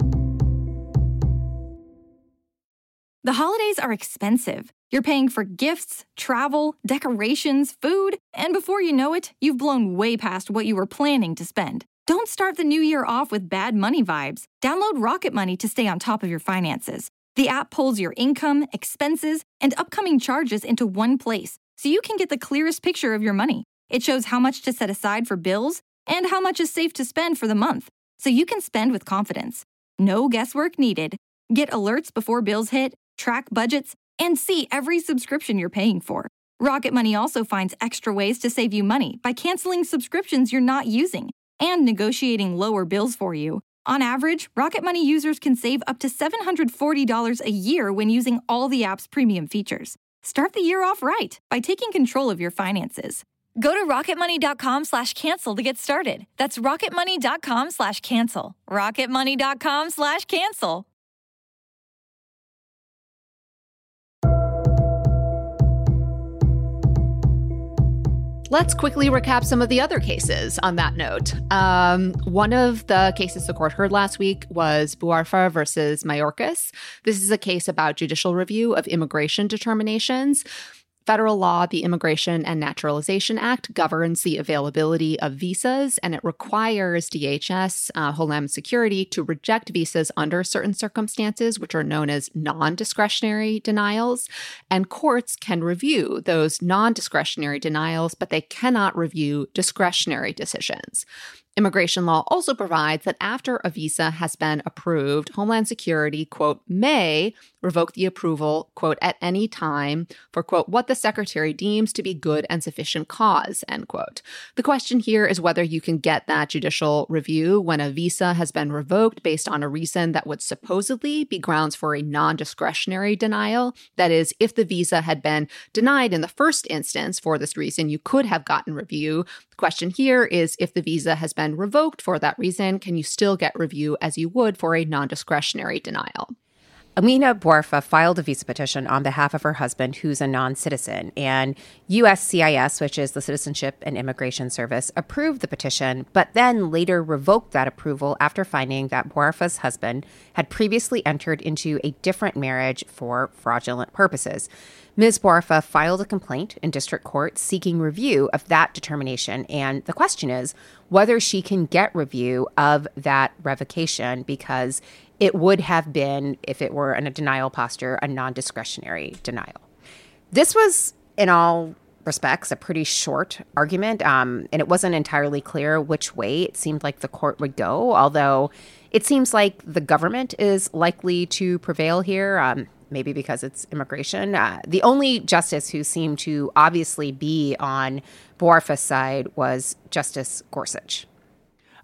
The holidays are expensive. You're paying for gifts, travel, decorations, food, and before you know it, you've blown way past what you were planning to spend. Don't start the new year off with bad money vibes. Download Rocket Money to stay on top of your finances. The app pulls your income, expenses, and upcoming charges into one place, so you can get the clearest picture of your money. It shows how much to set aside for bills and how much is safe to spend for the month, so you can spend with confidence. No guesswork needed. Get alerts before bills hit, track budgets, and see every subscription you're paying for. Rocket Money also finds extra ways to save you money by canceling subscriptions you're not using and negotiating lower bills for you. On average, Rocket Money users can save up to $740 a year when using all the app's premium features. Start the year off right by taking control of your finances. Go to rocketmoney.com/cancel to get started. That's rocketmoney.com/cancel. rocketmoney.com/cancel. Let's quickly recap some of the other cases on that note. One of the cases the court heard last week was Bouarfa versus Mayorkas. This is a case about judicial review of immigration determinations. Federal law, the Immigration and Naturalization Act, governs the availability of visas, and it requires DHS, Homeland Security, to reject visas under certain circumstances, which are known as non-discretionary denials. And courts can review those non-discretionary denials, but they cannot review discretionary decisions. Immigration law also provides that after a visa has been approved, Homeland Security, quote, may revoke the approval, quote, at any time for, quote, what the secretary deems to be good and sufficient cause, end quote. The question here is whether you can get that judicial review when a visa has been revoked based on a reason that would supposedly be grounds for a non-discretionary denial. That is, if the visa had been denied in the first instance for this reason, you could have gotten review. The question here is, if the visa has been revoked for that reason, can you still get review as you would for a non-discretionary denial? Amina Bouarfa filed a visa petition on behalf of her husband, who's a non-citizen, and USCIS, which is the Citizenship and Immigration Service, approved the petition, but then later revoked that approval after finding that Bouarfa's husband had previously entered into a different marriage for fraudulent purposes. Ms. Bouarfa filed a complaint in district court seeking review of that determination, and the question is whether she can get review of that revocation, because it would have been, if it were in a denial posture, a non-discretionary denial. This was, in all respects, a pretty short argument, and it wasn't entirely clear which way it seemed like the court would go, although it seems like the government is likely to prevail here, maybe because it's immigration. The only justice who seemed to obviously be on Bouarfa's side was Justice Gorsuch.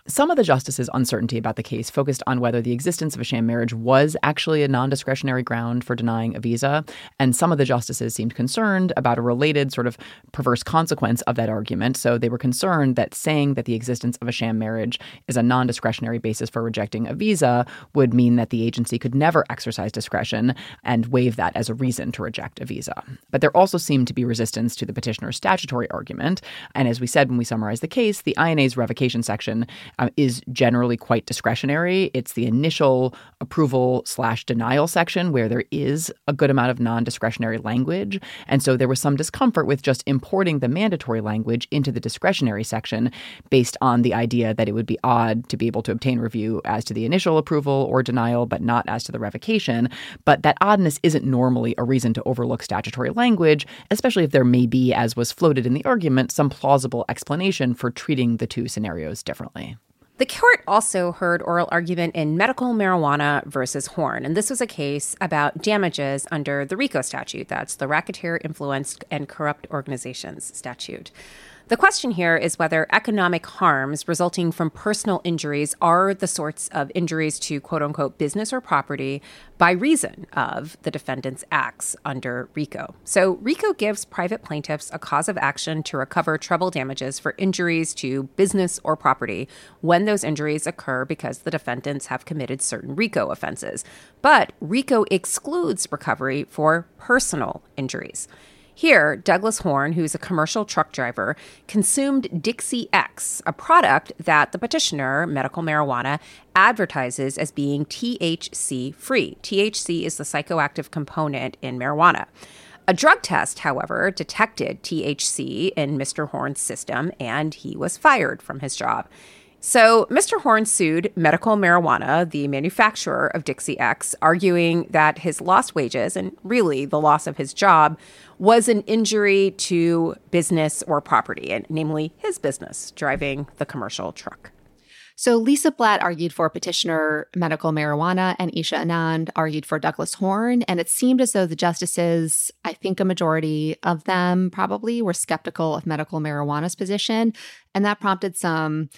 Some of the justices' uncertainty about the case focused on whether the existence of a sham marriage was actually a non-discretionary ground for denying a visa, and some of the justices seemed concerned about a related sort of perverse consequence of that argument. So they were concerned that saying that the existence of a sham marriage is a non-discretionary basis for rejecting a visa would mean that the agency could never exercise discretion and waive that as a reason to reject a visa. But there also seemed to be resistance to the petitioner's statutory argument. And as we said when we summarized the case, the INA's revocation section is generally quite discretionary. It's the initial approval/denial section where there is a good amount of non-discretionary language. And so there was some discomfort with just importing the mandatory language into the discretionary section based on the idea that it would be odd to be able to obtain review as to the initial approval or denial, but not as to the revocation. But that oddness isn't normally a reason to overlook statutory language, especially if there may be, as was floated in the argument, some plausible explanation for treating the two scenarios differently. The court also heard oral argument in Medical Marijuana versus Horn, and this was a case about damages under the RICO statute. That's the Racketeer Influenced and Corrupt Organizations statute. The question here is whether economic harms resulting from personal injuries are the sorts of injuries to quote-unquote business or property by reason of the defendant's acts under RICO. So RICO gives private plaintiffs a cause of action to recover treble damages for injuries to business or property when those injuries occur because the defendants have committed certain RICO offenses. But RICO excludes recovery for personal injuries. Here, Douglas Horn, who's a commercial truck driver, consumed Dixie X, a product that the petitioner, Medical Marijuana, advertises as being THC-free. THC is the psychoactive component in marijuana. A drug test, however, detected THC in Mr. Horn's system, and he was fired from his job. So Mr. Horn sued Medical Marijuana, the manufacturer of Dixie X, arguing that his lost wages, and really the loss of his job, was an injury to business or property, and namely his business, driving the commercial truck. So Lisa Blatt argued for petitioner Medical Marijuana, and Isha Anand argued for Douglas Horn. And it seemed as though the justices, I think a majority of them probably, were skeptical of Medical Marijuana's position. And that prompted some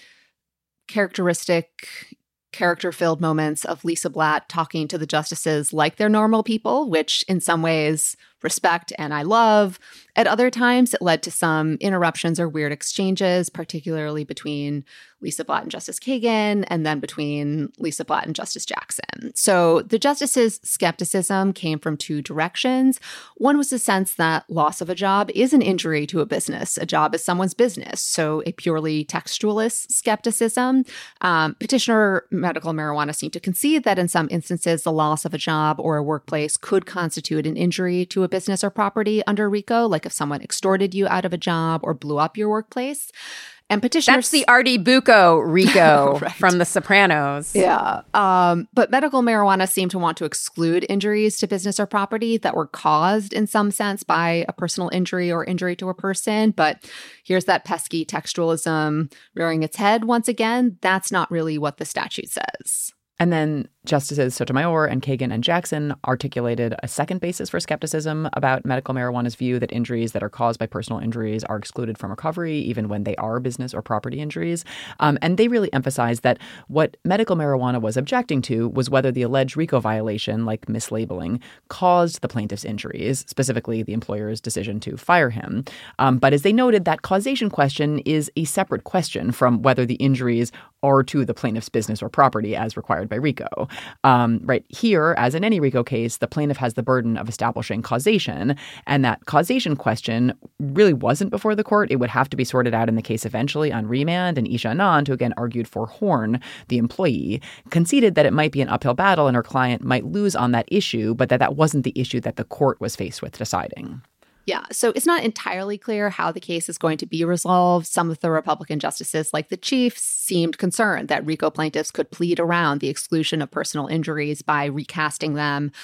character-filled moments of Lisa Blatt talking to the justices like they're normal people, which in some ways respect and I love. At other times, it led to some interruptions or weird exchanges, particularly between Lisa Blatt and Justice Kagan, and then between Lisa Blatt and Justice Jackson. So the justices' skepticism came from two directions. One was the sense that loss of a job is an injury to a business. A job is someone's business, so a purely textualist skepticism. Petitioner Medical Marijuana seemed to concede that in some instances, the loss of a job or a workplace could constitute an injury to a business or property under RICO, like if someone extorted you out of a job or blew up your workplace. And petitioners— That's the Artie Bucco RICO right. From The Sopranos. Yeah. But Medical Marijuana seemed to want to exclude injuries to business or property that were caused in some sense by a personal injury or injury to a person. But here's that pesky textualism rearing its head once again. That's not really what the statute says. And then Justices Sotomayor and Kagan and Jackson articulated a second basis for skepticism about Medical Marijuana's view that injuries that are caused by personal injuries are excluded from recovery, even when they are business or property injuries. And they really emphasized that what Medical Marijuana was objecting to was whether the alleged RICO violation, like mislabeling, caused the plaintiff's injuries, specifically the employer's decision to fire him. But as they noted, that causation question is a separate question from whether the injuries are to the plaintiff's business or property as required by RICO. Right here, as in any RICO case, the plaintiff has the burden of establishing causation, and that causation question really wasn't before the court. It would have to be sorted out in the case eventually on remand, and Isha Anand, who again argued for Horn, the employee, conceded that it might be an uphill battle and her client might lose on that issue, but that wasn't the issue that the court was faced with deciding. Yeah, so it's not entirely clear how the case is going to be resolved. Some of the Republican justices, like the chief, seemed concerned that RICO plaintiffs could plead around the exclusion of personal injuries by recasting them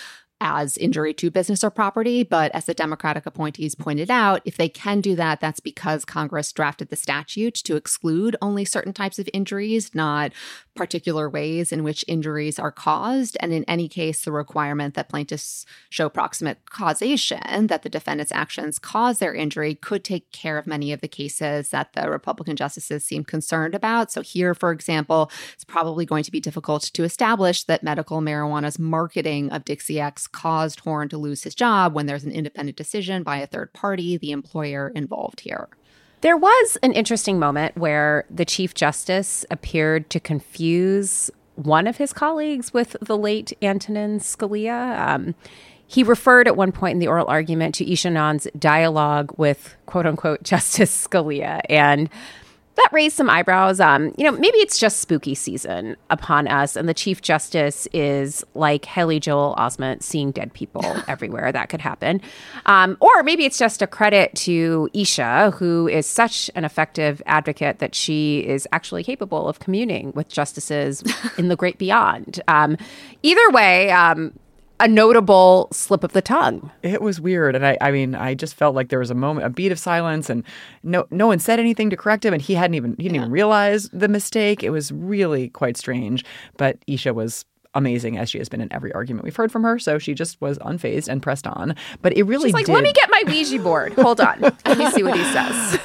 as injury to business or property. But as the Democratic appointees pointed out, if they can do that, that's because Congress drafted the statute to exclude only certain types of injuries, not particular ways in which injuries are caused. And in any case, the requirement that plaintiffs show proximate causation, that the defendant's actions cause their injury, could take care of many of the cases that the Republican justices seem concerned about. So here, for example, it's probably going to be difficult to establish that medical marijuana's marketing of Dixie X caused Horn to lose his job when there's an independent decision by a third party, the employer involved here. There was an interesting moment where the Chief Justice appeared to confuse one of his colleagues with the late Antonin Scalia. He referred at one point in the oral argument to Isha Anand's dialogue with, quote unquote, Justice Scalia. And that raised some eyebrows. Maybe it's just spooky season upon us, and the Chief Justice is like Haley Joel Osment seeing dead people everywhere. That could happen. Or maybe it's just a credit to Isha, who is such an effective advocate that she is actually capable of communing with justices in the great beyond. Either way, a notable slip of the tongue. It was weird. And I just felt like there was a beat of silence, and no one said anything to correct him. And he didn't even realize the mistake. It was really quite strange. But Isha was amazing, as she has been in every argument we've heard from her. So she just was unfazed and pressed on. But it really She's like, let me get my Ouija board. Hold on. Let me see what he says.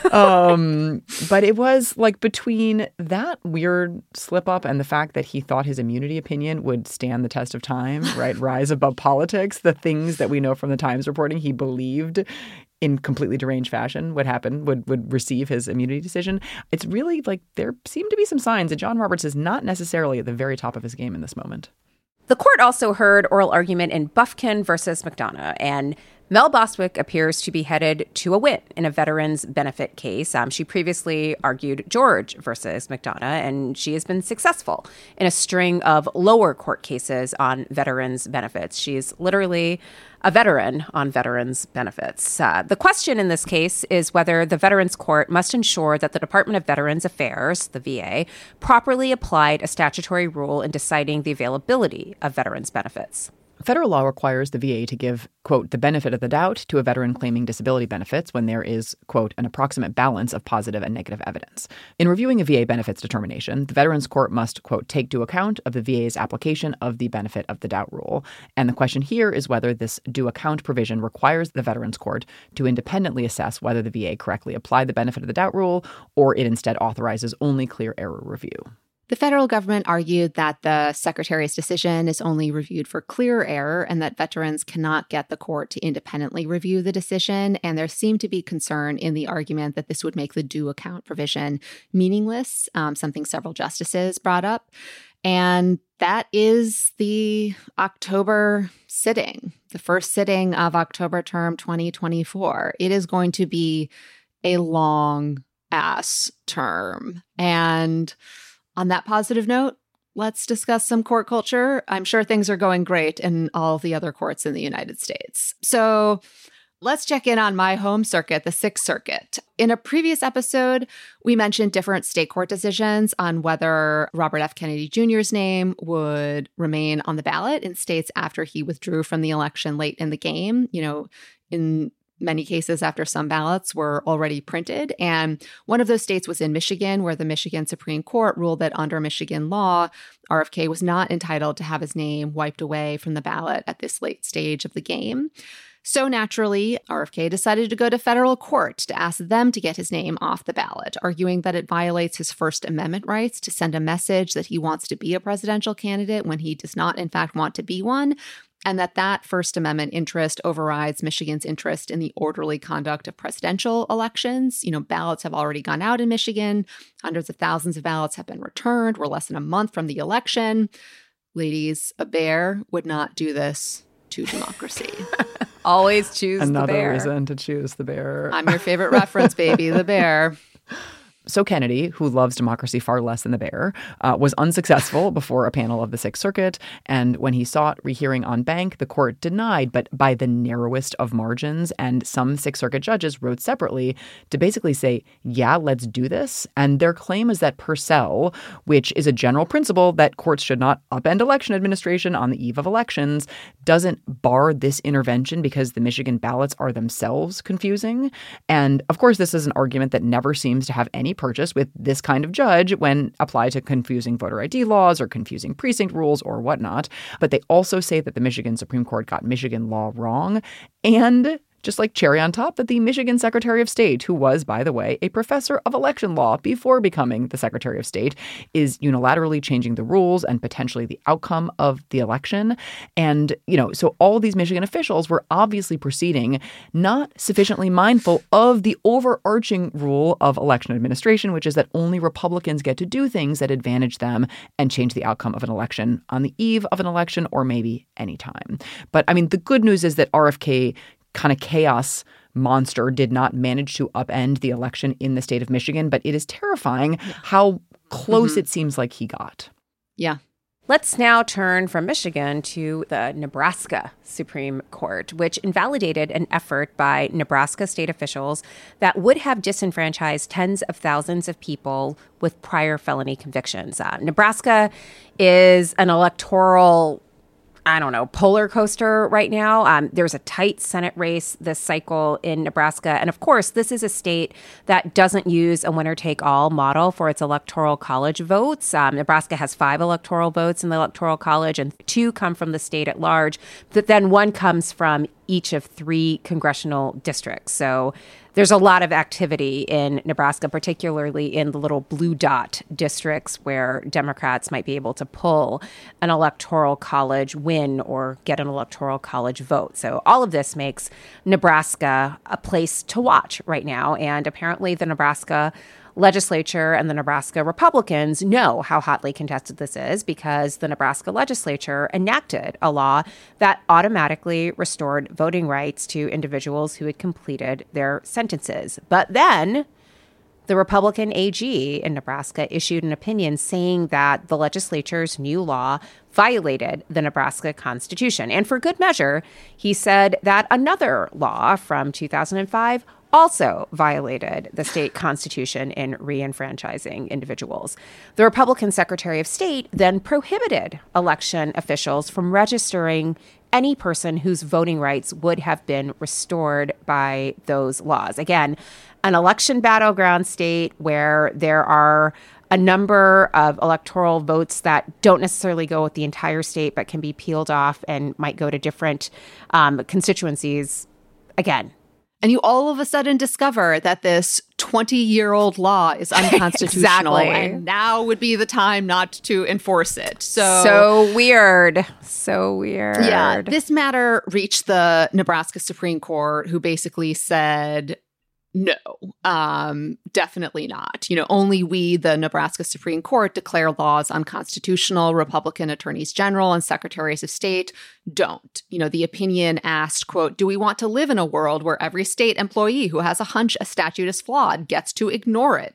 But it was like between that weird slip up and the fact that he thought his immunity opinion would stand the test of time, right? Rise above politics. The things that we know from the Times reporting he believed in completely deranged fashion would receive his immunity decision. It's really like there seem to be some signs that John Roberts is not necessarily at the very top of his game in this moment. The court also heard oral argument in Bufkin versus McDonough, and Mel Bostwick appears to be headed to a win in a veterans benefit case. She previously argued George versus McDonough, and she has been successful in a string of lower court cases on veterans benefits. She's literally a veteran on veterans benefits. The question in this case is whether the Veterans Court must ensure that the Department of Veterans Affairs, the VA, properly applied a statutory rule in deciding the availability of veterans benefits. Federal law requires the VA to give, quote, the benefit of the doubt to a veteran claiming disability benefits when there is, quote, an approximate balance of positive and negative evidence. In reviewing a VA benefits determination, the Veterans Court must, quote, take due account of the VA's application of the benefit of the doubt rule. And the question here is whether this due account provision requires the Veterans Court to independently assess whether the VA correctly applied the benefit of the doubt rule, or it instead authorizes only clear error review. The federal government argued that the Secretary's decision is only reviewed for clear error and that veterans cannot get the court to independently review the decision. And there seemed to be concern in the argument that this would make the due account provision meaningless, something several justices brought up. And that is the October sitting, the first sitting of October term 2024. It is going to be a long-ass term. And on that positive note, let's discuss some court culture. I'm sure things are going great in all the other courts in the United States. So let's check in on my home circuit, the Sixth Circuit. In a previous episode, we mentioned different state court decisions on whether Robert F. Kennedy Jr.'s name would remain on the ballot in states after he withdrew from the election late in the game. In many cases after some ballots were already printed. And one of those states was in Michigan, where the Michigan Supreme Court ruled that under Michigan law, RFK was not entitled to have his name wiped away from the ballot at this late stage of the game. So naturally, RFK decided to go to federal court to ask them to get his name off the ballot, arguing that it violates his First Amendment rights to send a message that he wants to be a presidential candidate when he does not, in fact, want to be one, and that First Amendment interest overrides Michigan's interest in the orderly conduct of presidential elections. Ballots have already gone out in Michigan. Hundreds of thousands of ballots have been returned. We're less than a month from the election. Ladies, a bear would not do this to democracy. Always choose Another the bear. Reason to choose the bear. I'm your favorite reference, baby, the bear. So Kennedy, who loves democracy far less than the bear, was unsuccessful before a panel of the Sixth Circuit. And when he sought rehearing en banc, the court denied, but by the narrowest of margins. And some Sixth Circuit judges wrote separately to basically say, yeah, let's do this. And their claim is that Purcell, which is a general principle that courts should not upend election administration on the eve of elections, doesn't bar this intervention because the Michigan ballots are themselves confusing. And of course, this is an argument that never seems to have any purchase with this kind of judge when applied to confusing voter ID laws or confusing precinct rules or whatnot. But they also say that the Michigan Supreme Court got Michigan law wrong. And just like cherry on top, that the Michigan Secretary of State, who was, by the way, a professor of election law before becoming the Secretary of State, is unilaterally changing the rules and potentially the outcome of the election. And, so all these Michigan officials were obviously proceeding not sufficiently mindful of the overarching rule of election administration, which is that only Republicans get to do things that advantage them and change the outcome of an election on the eve of an election or maybe any time. But the good news is that RFK kind of chaos monster did not manage to upend the election in the state of Michigan, but it is terrifying how close it seems like he got. Yeah. Let's now turn from Michigan to the Nebraska Supreme Court, which invalidated an effort by Nebraska state officials that would have disenfranchised tens of thousands of people with prior felony convictions. Nebraska is an electoral polar coaster right now. There's a tight Senate race this cycle in Nebraska. And of course, this is a state that doesn't use a winner-take-all model for its electoral college votes. Nebraska has 5 electoral votes in the electoral college, and 2 come from the state at large. But then 1 comes from each of 3 congressional districts. So there's a lot of activity in Nebraska, particularly in the little blue dot districts where Democrats might be able to pull an electoral college win or get an electoral college vote. So all of this makes Nebraska a place to watch right now. And apparently the Nebraska legislature and the Nebraska Republicans know how hotly contested this is because the Nebraska legislature enacted a law that automatically restored voting rights to individuals who had completed their sentences. But then the Republican AG in Nebraska issued an opinion saying that the legislature's new law violated the Nebraska Constitution. And for good measure, he said that another law from 2005 also violated the state constitution in re-enfranchising individuals. The Republican Secretary of State then prohibited election officials from registering any person whose voting rights would have been restored by those laws. Again, an election battleground state where there are a number of electoral votes that don't necessarily go with the entire state, but can be peeled off and might go to different constituencies. Again, and you all of a sudden discover that this 20-year-old law is unconstitutional. Exactly. And now would be the time not to enforce it. So weird. So weird. Yeah. This matter reached the Nebraska Supreme Court, who basically said, no, definitely not. Only we, the Nebraska Supreme Court, declare laws unconstitutional. Republican attorneys general and secretaries of state don't. The opinion asked, quote, do we want to live in a world where every state employee who has a hunch a statute is flawed gets to ignore it? ?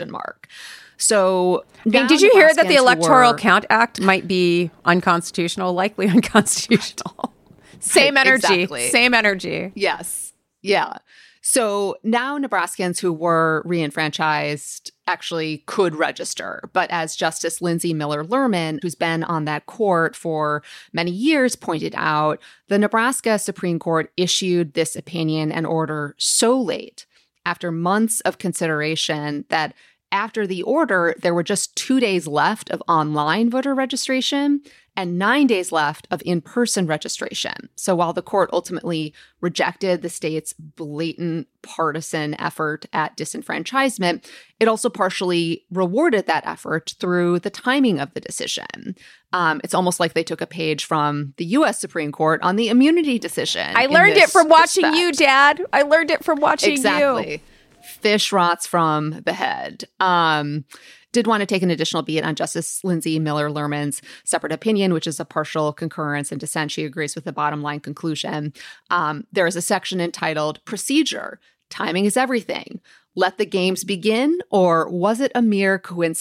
So did you hear that the Electoral Count Act might be unconstitutional, likely unconstitutional? Same energy. Exactly. Same energy. Yes. Yeah. So now Nebraskans who were re-enfranchised actually could register. But as Justice Lindsay Miller Lerman, who's been on that court for many years, pointed out, the Nebraska Supreme Court issued this opinion and order so late, after months of consideration, that after the order, there were just 2 days left of online voter registration and 9 days left of in-person registration. So while the court ultimately rejected the state's blatant partisan effort at disenfranchisement, it also partially rewarded that effort through the timing of the decision. It's almost like they took a page from the U.S. Supreme Court on the immunity decision. I learned it from watching you, Dad. I learned it from watching you. Exactly. Fish rots from the head. Did want to take an additional beat on Justice Lindsay Miller Lerman's separate opinion, which is a partial concurrence and dissent. She agrees with the bottom line conclusion. There is a section entitled Procedure, Timing is everything. Let the games begin, or was it a mere coincidence? ?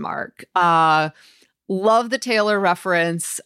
Love the Taylor reference.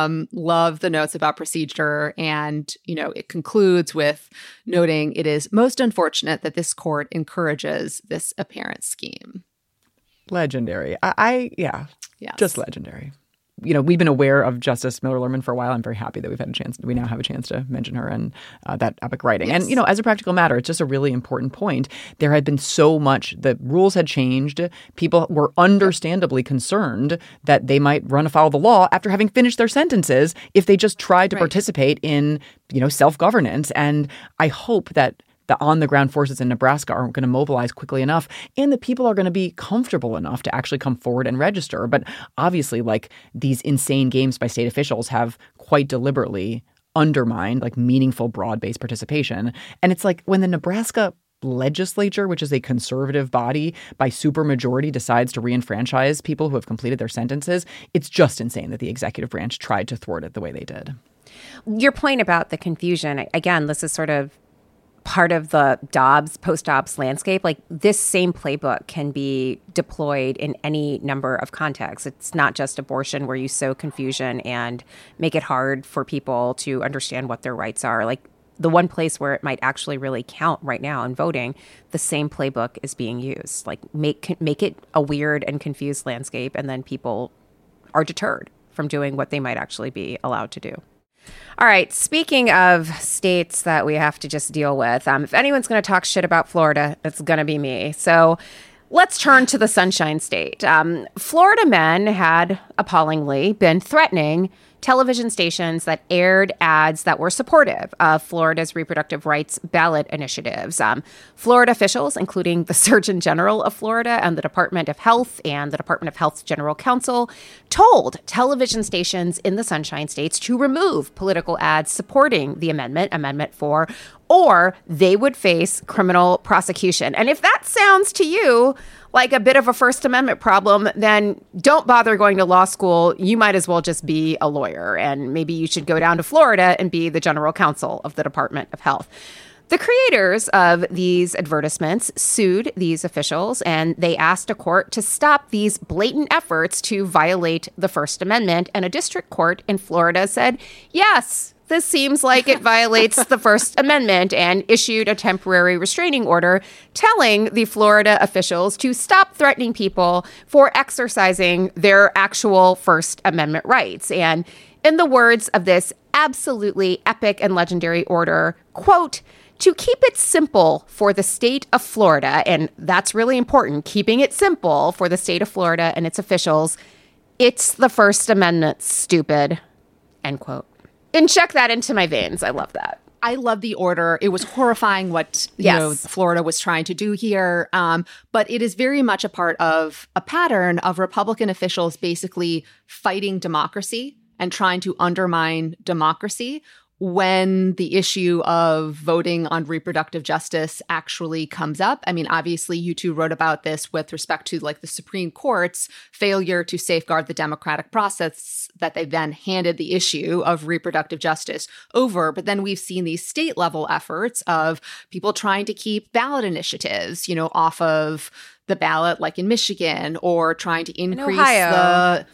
Love the notes about procedure. And, it concludes with noting it is most unfortunate that this court encourages this apparent scheme. Legendary. Yes. Just legendary. We've been aware of Justice Miller-Lerman for a while. I'm very happy that we now have a chance to mention her and that epic writing. Yes. And, as a practical matter, it's just a really important point. There had been so much, the rules had changed. People were understandably concerned that they might run afoul of the law after having finished their sentences if they just tried to participate in, self-governance. And I hope that the on-the-ground forces in Nebraska aren't going to mobilize quickly enough, and the people are going to be comfortable enough to actually come forward and register. But obviously, these insane games by state officials have quite deliberately undermined, meaningful broad-based participation. And it's when the Nebraska legislature, which is a conservative body, by supermajority decides to reenfranchise people who have completed their sentences, it's just insane that the executive branch tried to thwart it the way they did. Your point about the confusion, again, this is sort of part of the post-Dobbs landscape. This same playbook can be deployed in any number of contexts. It's not just abortion where you sow confusion and make it hard for people to understand what their rights are. The one place where it might actually really count right now in voting, the same playbook is being used. Make it a weird and confused landscape, and then people are deterred from doing what they might actually be allowed to do. All right. Speaking of states that we have to just deal with, if anyone's going to talk shit about Florida, it's going to be me. So let's turn to the Sunshine State. Florida men had appallingly been threatening television stations that aired ads that were supportive of Florida's reproductive rights ballot initiatives. Florida officials, including the Surgeon General of Florida and the Department of Health and the Department of Health's General Counsel, told television stations in the Sunshine States to remove political ads supporting the Amendment 4, or they would face criminal prosecution. And if that sounds to you like a bit of a First Amendment problem, then don't bother going to law school. You might as well just be a lawyer, and maybe you should go down to Florida and be the general counsel of the Department of Health. The creators of these advertisements sued these officials, and they asked a court to stop these blatant efforts to violate the First Amendment. And a district court in Florida said, yes, this seems like it violates the First Amendment, and issued a temporary restraining order telling the Florida officials to stop threatening people for exercising their actual First Amendment rights. And in the words of this absolutely epic and legendary order, quote, to keep it simple for the state of Florida, and that's really important, keeping it simple for the state of Florida and its officials, it's the First Amendment, stupid, end quote. Inject that into my veins. I love that. I love the order. It was horrifying what Florida was trying to do here. But it is very much a part of a pattern of Republican officials basically fighting democracy and trying to undermine democracy when the issue of voting on reproductive justice actually comes up. I mean, obviously, you two wrote about this with respect to the Supreme Court's failure to safeguard the democratic process that they then handed the issue of reproductive justice over. But then we've seen these state level efforts of people trying to keep ballot initiatives, off of the ballot, like in Michigan, or trying to increase the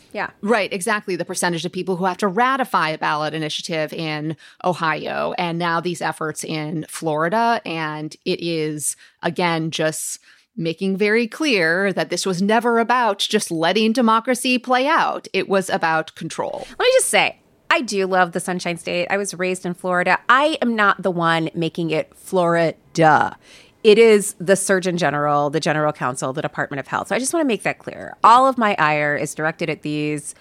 percentage of people who have to ratify a ballot initiative in Ohio. And now these efforts in Florida. And it is, again, just making very clear that this was never about just letting democracy play out. It was about control. Let me just say, I do love the Sunshine State. I was raised in Florida. I am not the one making it Florida. It is the Surgeon General, the General Counsel, the Department of Health. So I just want to make that clear. All of my ire is directed at these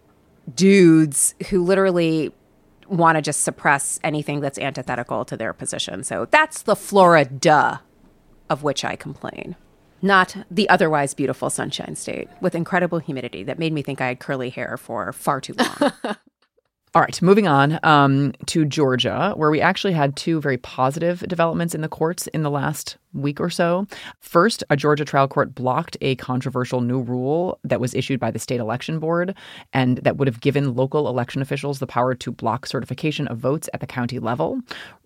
dudes who literally want to just suppress anything that's antithetical to their position. So that's the Florida of which I complain, not the otherwise beautiful Sunshine State with incredible humidity that made me think I had curly hair for far too long. All right, moving on to Georgia, where we actually had two very positive developments in the courts in the last week or so. First, a Georgia trial court blocked a controversial new rule that was issued by the state election board and that would have given local election officials the power to block certification of votes at the county level.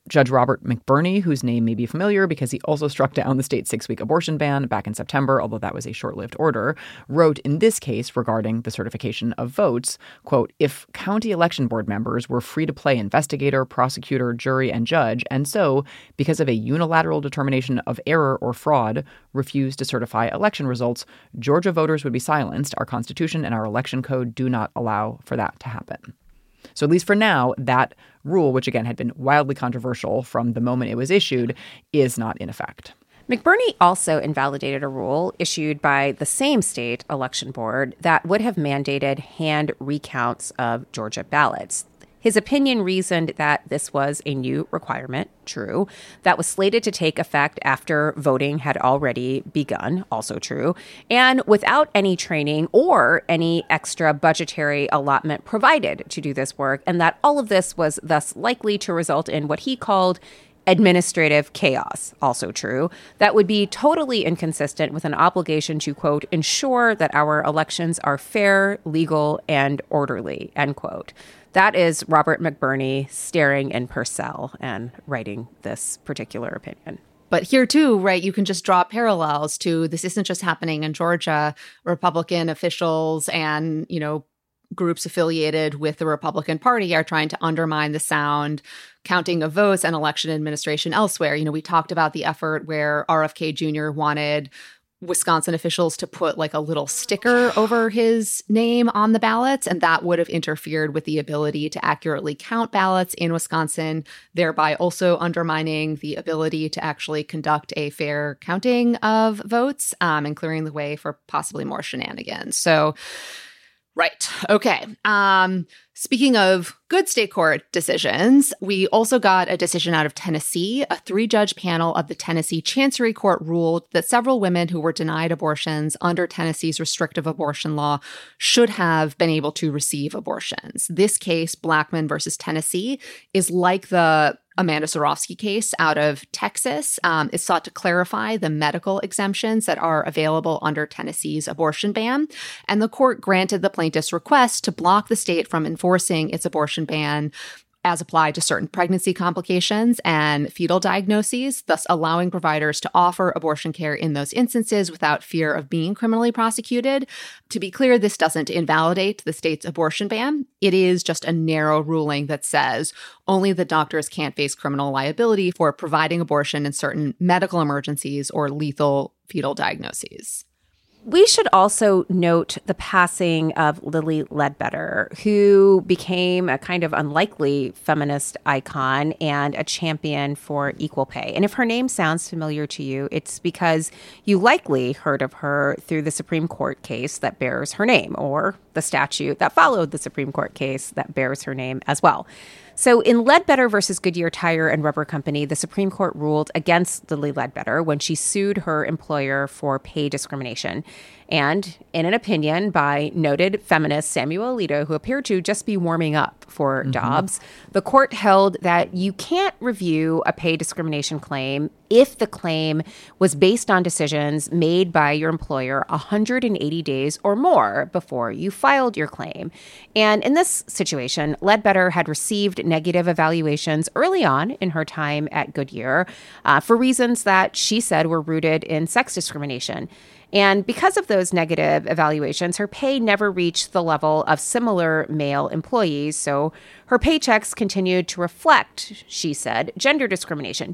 Judge Robert McBurney, whose name may be familiar because he also struck down the state's 6-week abortion ban back in September, although that was a short-lived order, wrote in this case regarding the certification of votes, quote, if county election board members were free to play investigator, prosecutor, jury, and judge, and so, because of a unilateral determination of error or fraud, refused to certify election results, Georgia voters would be silenced. Our Constitution and our election code do not allow for that to happen. So at least for now, that rule, which again had been wildly controversial from the moment it was issued, is not in effect. McBurney also invalidated a rule issued by the same state election board that would have mandated hand recounts of Georgia ballots. His opinion reasoned that this was a new requirement, true, that was slated to take effect after voting had already begun, also true, and without any training or any extra budgetary allotment provided to do this work, and that all of this was thus likely to result in what he called administrative chaos, also true, that would be totally inconsistent with an obligation to, quote, ensure that our elections are fair, legal, and orderly, end quote. That is Robert McBurney staring in Purcell and writing this particular opinion. But here, too, right, you can just draw parallels to this isn't just happening in Georgia. Republican officials and, groups affiliated with the Republican Party are trying to undermine the sound counting of votes and election administration elsewhere. We talked about the effort where RFK Jr. wanted Wisconsin officials to put like a little sticker over his name on the ballots, and that would have interfered with the ability to accurately count ballots in Wisconsin, thereby also undermining the ability to actually conduct a fair counting of votes and clearing the way for possibly more shenanigans. So, right. Okay. Speaking of good state court decisions, we also got a decision out of Tennessee. A 3-judge panel of the Tennessee Chancery Court ruled that several women who were denied abortions under Tennessee's restrictive abortion law should have been able to receive abortions. This case, Blackman versus Tennessee, is like the Amanda Zorowski case out of Texas. It sought to clarify the medical exemptions that are available under Tennessee's abortion ban. And the court granted the plaintiff's request to block the state from enforcing its abortion ban as applied to certain pregnancy complications and fetal diagnoses, thus allowing providers to offer abortion care in those instances without fear of being criminally prosecuted. To be clear, this doesn't invalidate the state's abortion ban. It is just a narrow ruling that says only the doctors can't face criminal liability for providing abortion in certain medical emergencies or lethal fetal diagnoses. We should also note the passing of Lilly Ledbetter, who became a kind of unlikely feminist icon and a champion for equal pay. And if her name sounds familiar to you, it's because you likely heard of her through the Supreme Court case that bears her name, or the statute that followed the Supreme Court case that bears her name as well. So in Ledbetter versus Goodyear Tire and Rubber Company, the Supreme Court ruled against Lilly Ledbetter when she sued her employer for pay discrimination. And in an opinion by noted feminist Samuel Alito, who appeared to just be warming up for Dobbs, the court held that you can't review a pay discrimination claim if the claim was based on decisions made by your employer 180 days or more before you filed your claim. And in this situation, Ledbetter had received negative evaluations early on in her time at Goodyear for reasons that she said were rooted in sex discrimination. And because of those negative evaluations, her pay never reached the level of similar male employees. So her paychecks continued to reflect, she said, gender discrimination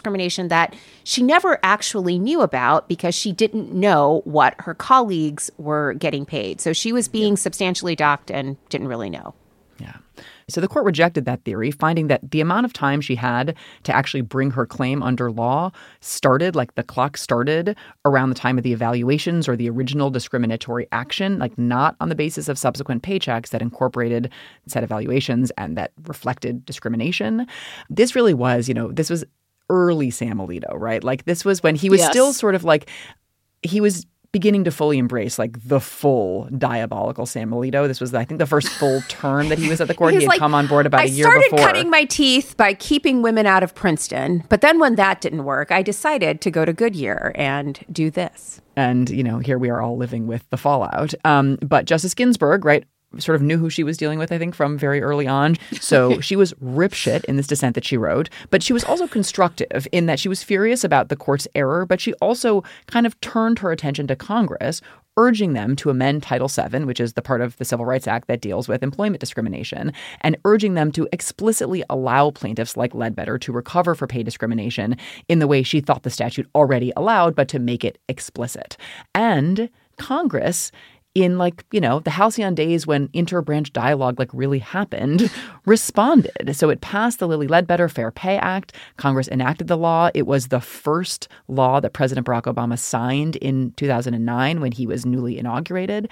that she never actually knew about because she didn't know what her colleagues were getting paid. So she was being substantially docked and didn't really know. Yeah. So the court rejected that theory, finding that the amount of time she had to actually bring her claim under law started, like the clock started around the time of the evaluations or the original discriminatory action, like not on the basis of subsequent paychecks that incorporated said evaluations and that reflected discrimination. This really was, this was early Sam Alito, right? Like this was when he was still sort of like, he was beginning to fully embrace like the full diabolical Sam Alito. This was, I think, the first full term that he was at the court. He had come on board about a year before. I started cutting my teeth by keeping women out of Princeton. But then when that didn't work, I decided to go to Goodyear and do this. And, here we are all living with the fallout. But Justice Ginsburg, right, sort of knew who she was dealing with, I think, from very early on. So she was ripshit in this dissent that she wrote, but she was also constructive in that she was furious about the court's error, but she also kind of turned her attention to Congress, urging them to amend Title VII, which is the part of the Civil Rights Act that deals with employment discrimination, and urging them to explicitly allow plaintiffs like Ledbetter to recover for pay discrimination in the way she thought the statute already allowed, but to make it explicit. And Congress, in the halcyon days when interbranch dialogue really happened, responded. So it passed the Lilly Ledbetter Fair Pay Act. Congress enacted the law. It was the first law that President Barack Obama signed in 2009 when he was newly inaugurated.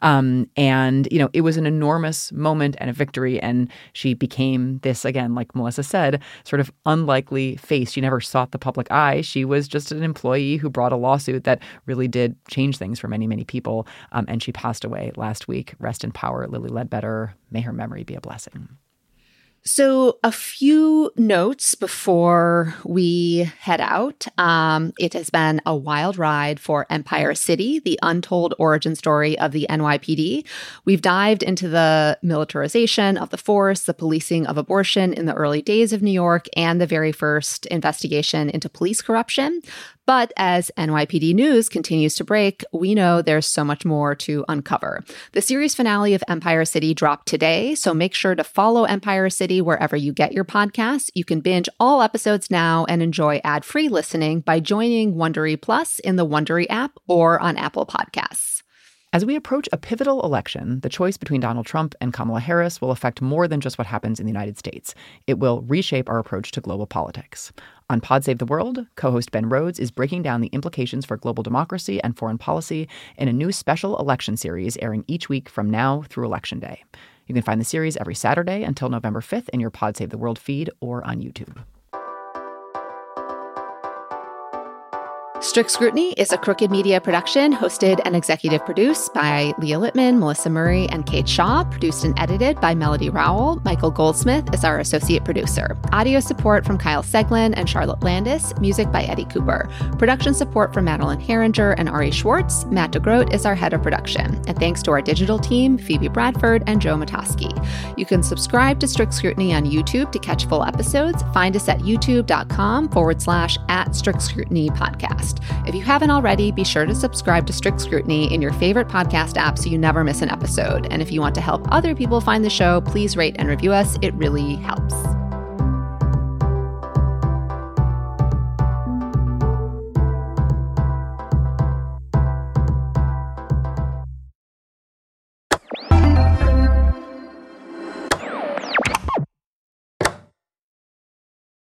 It was an enormous moment and a victory. And she became this, again, like Melissa said, sort of unlikely face. She never sought the public eye. She was just an employee who brought a lawsuit that really did change things for many, many people. And she passed away last week. Rest in power, Lilly Ledbetter. May her memory be a blessing. So a few notes before we head out. It has been a wild ride for Empire City, the untold origin story of the NYPD. We've dived into the militarization of the force, the policing of abortion in the early days of New York, and the very first investigation into police corruption. But as NYPD news continues to break, we know there's so much more to uncover. The series finale of Empire City dropped today, so make sure to follow Empire City wherever you get your podcasts. You can binge all episodes now and enjoy ad-free listening by joining Wondery Plus in the Wondery app or on Apple Podcasts. As we approach a pivotal election, the choice between Donald Trump and Kamala Harris will affect more than just what happens in the United States. It will reshape our approach to global politics. On Pod Save the World, co-host Ben Rhodes is breaking down the implications for global democracy and foreign policy in a new special election series airing each week from now through Election Day. You can find the series every Saturday until November 5th in your Pod Save the World feed or on YouTube. Strict Scrutiny is a Crooked Media production, hosted and executive produced by Leah Littman, Melissa Murray, and Kate Shaw, produced and edited by Melody Rowell. Michael Goldsmith is our associate producer. Audio support from Kyle Seglin and Charlotte Landis. Music by Eddie Cooper. Production support from Madeline Herringer and Ari Schwartz. Matt DeGroat is our head of production. And thanks to our digital team, Phoebe Bradford and Joe Matoski. You can subscribe to Strict Scrutiny on YouTube to catch full episodes. Find us at youtube.com/@Strict Scrutiny Podcast. If you haven't already, be sure to subscribe to Strict Scrutiny in your favorite podcast app so you never miss an episode. And if you want to help other people find the show, please rate and review us. It really helps.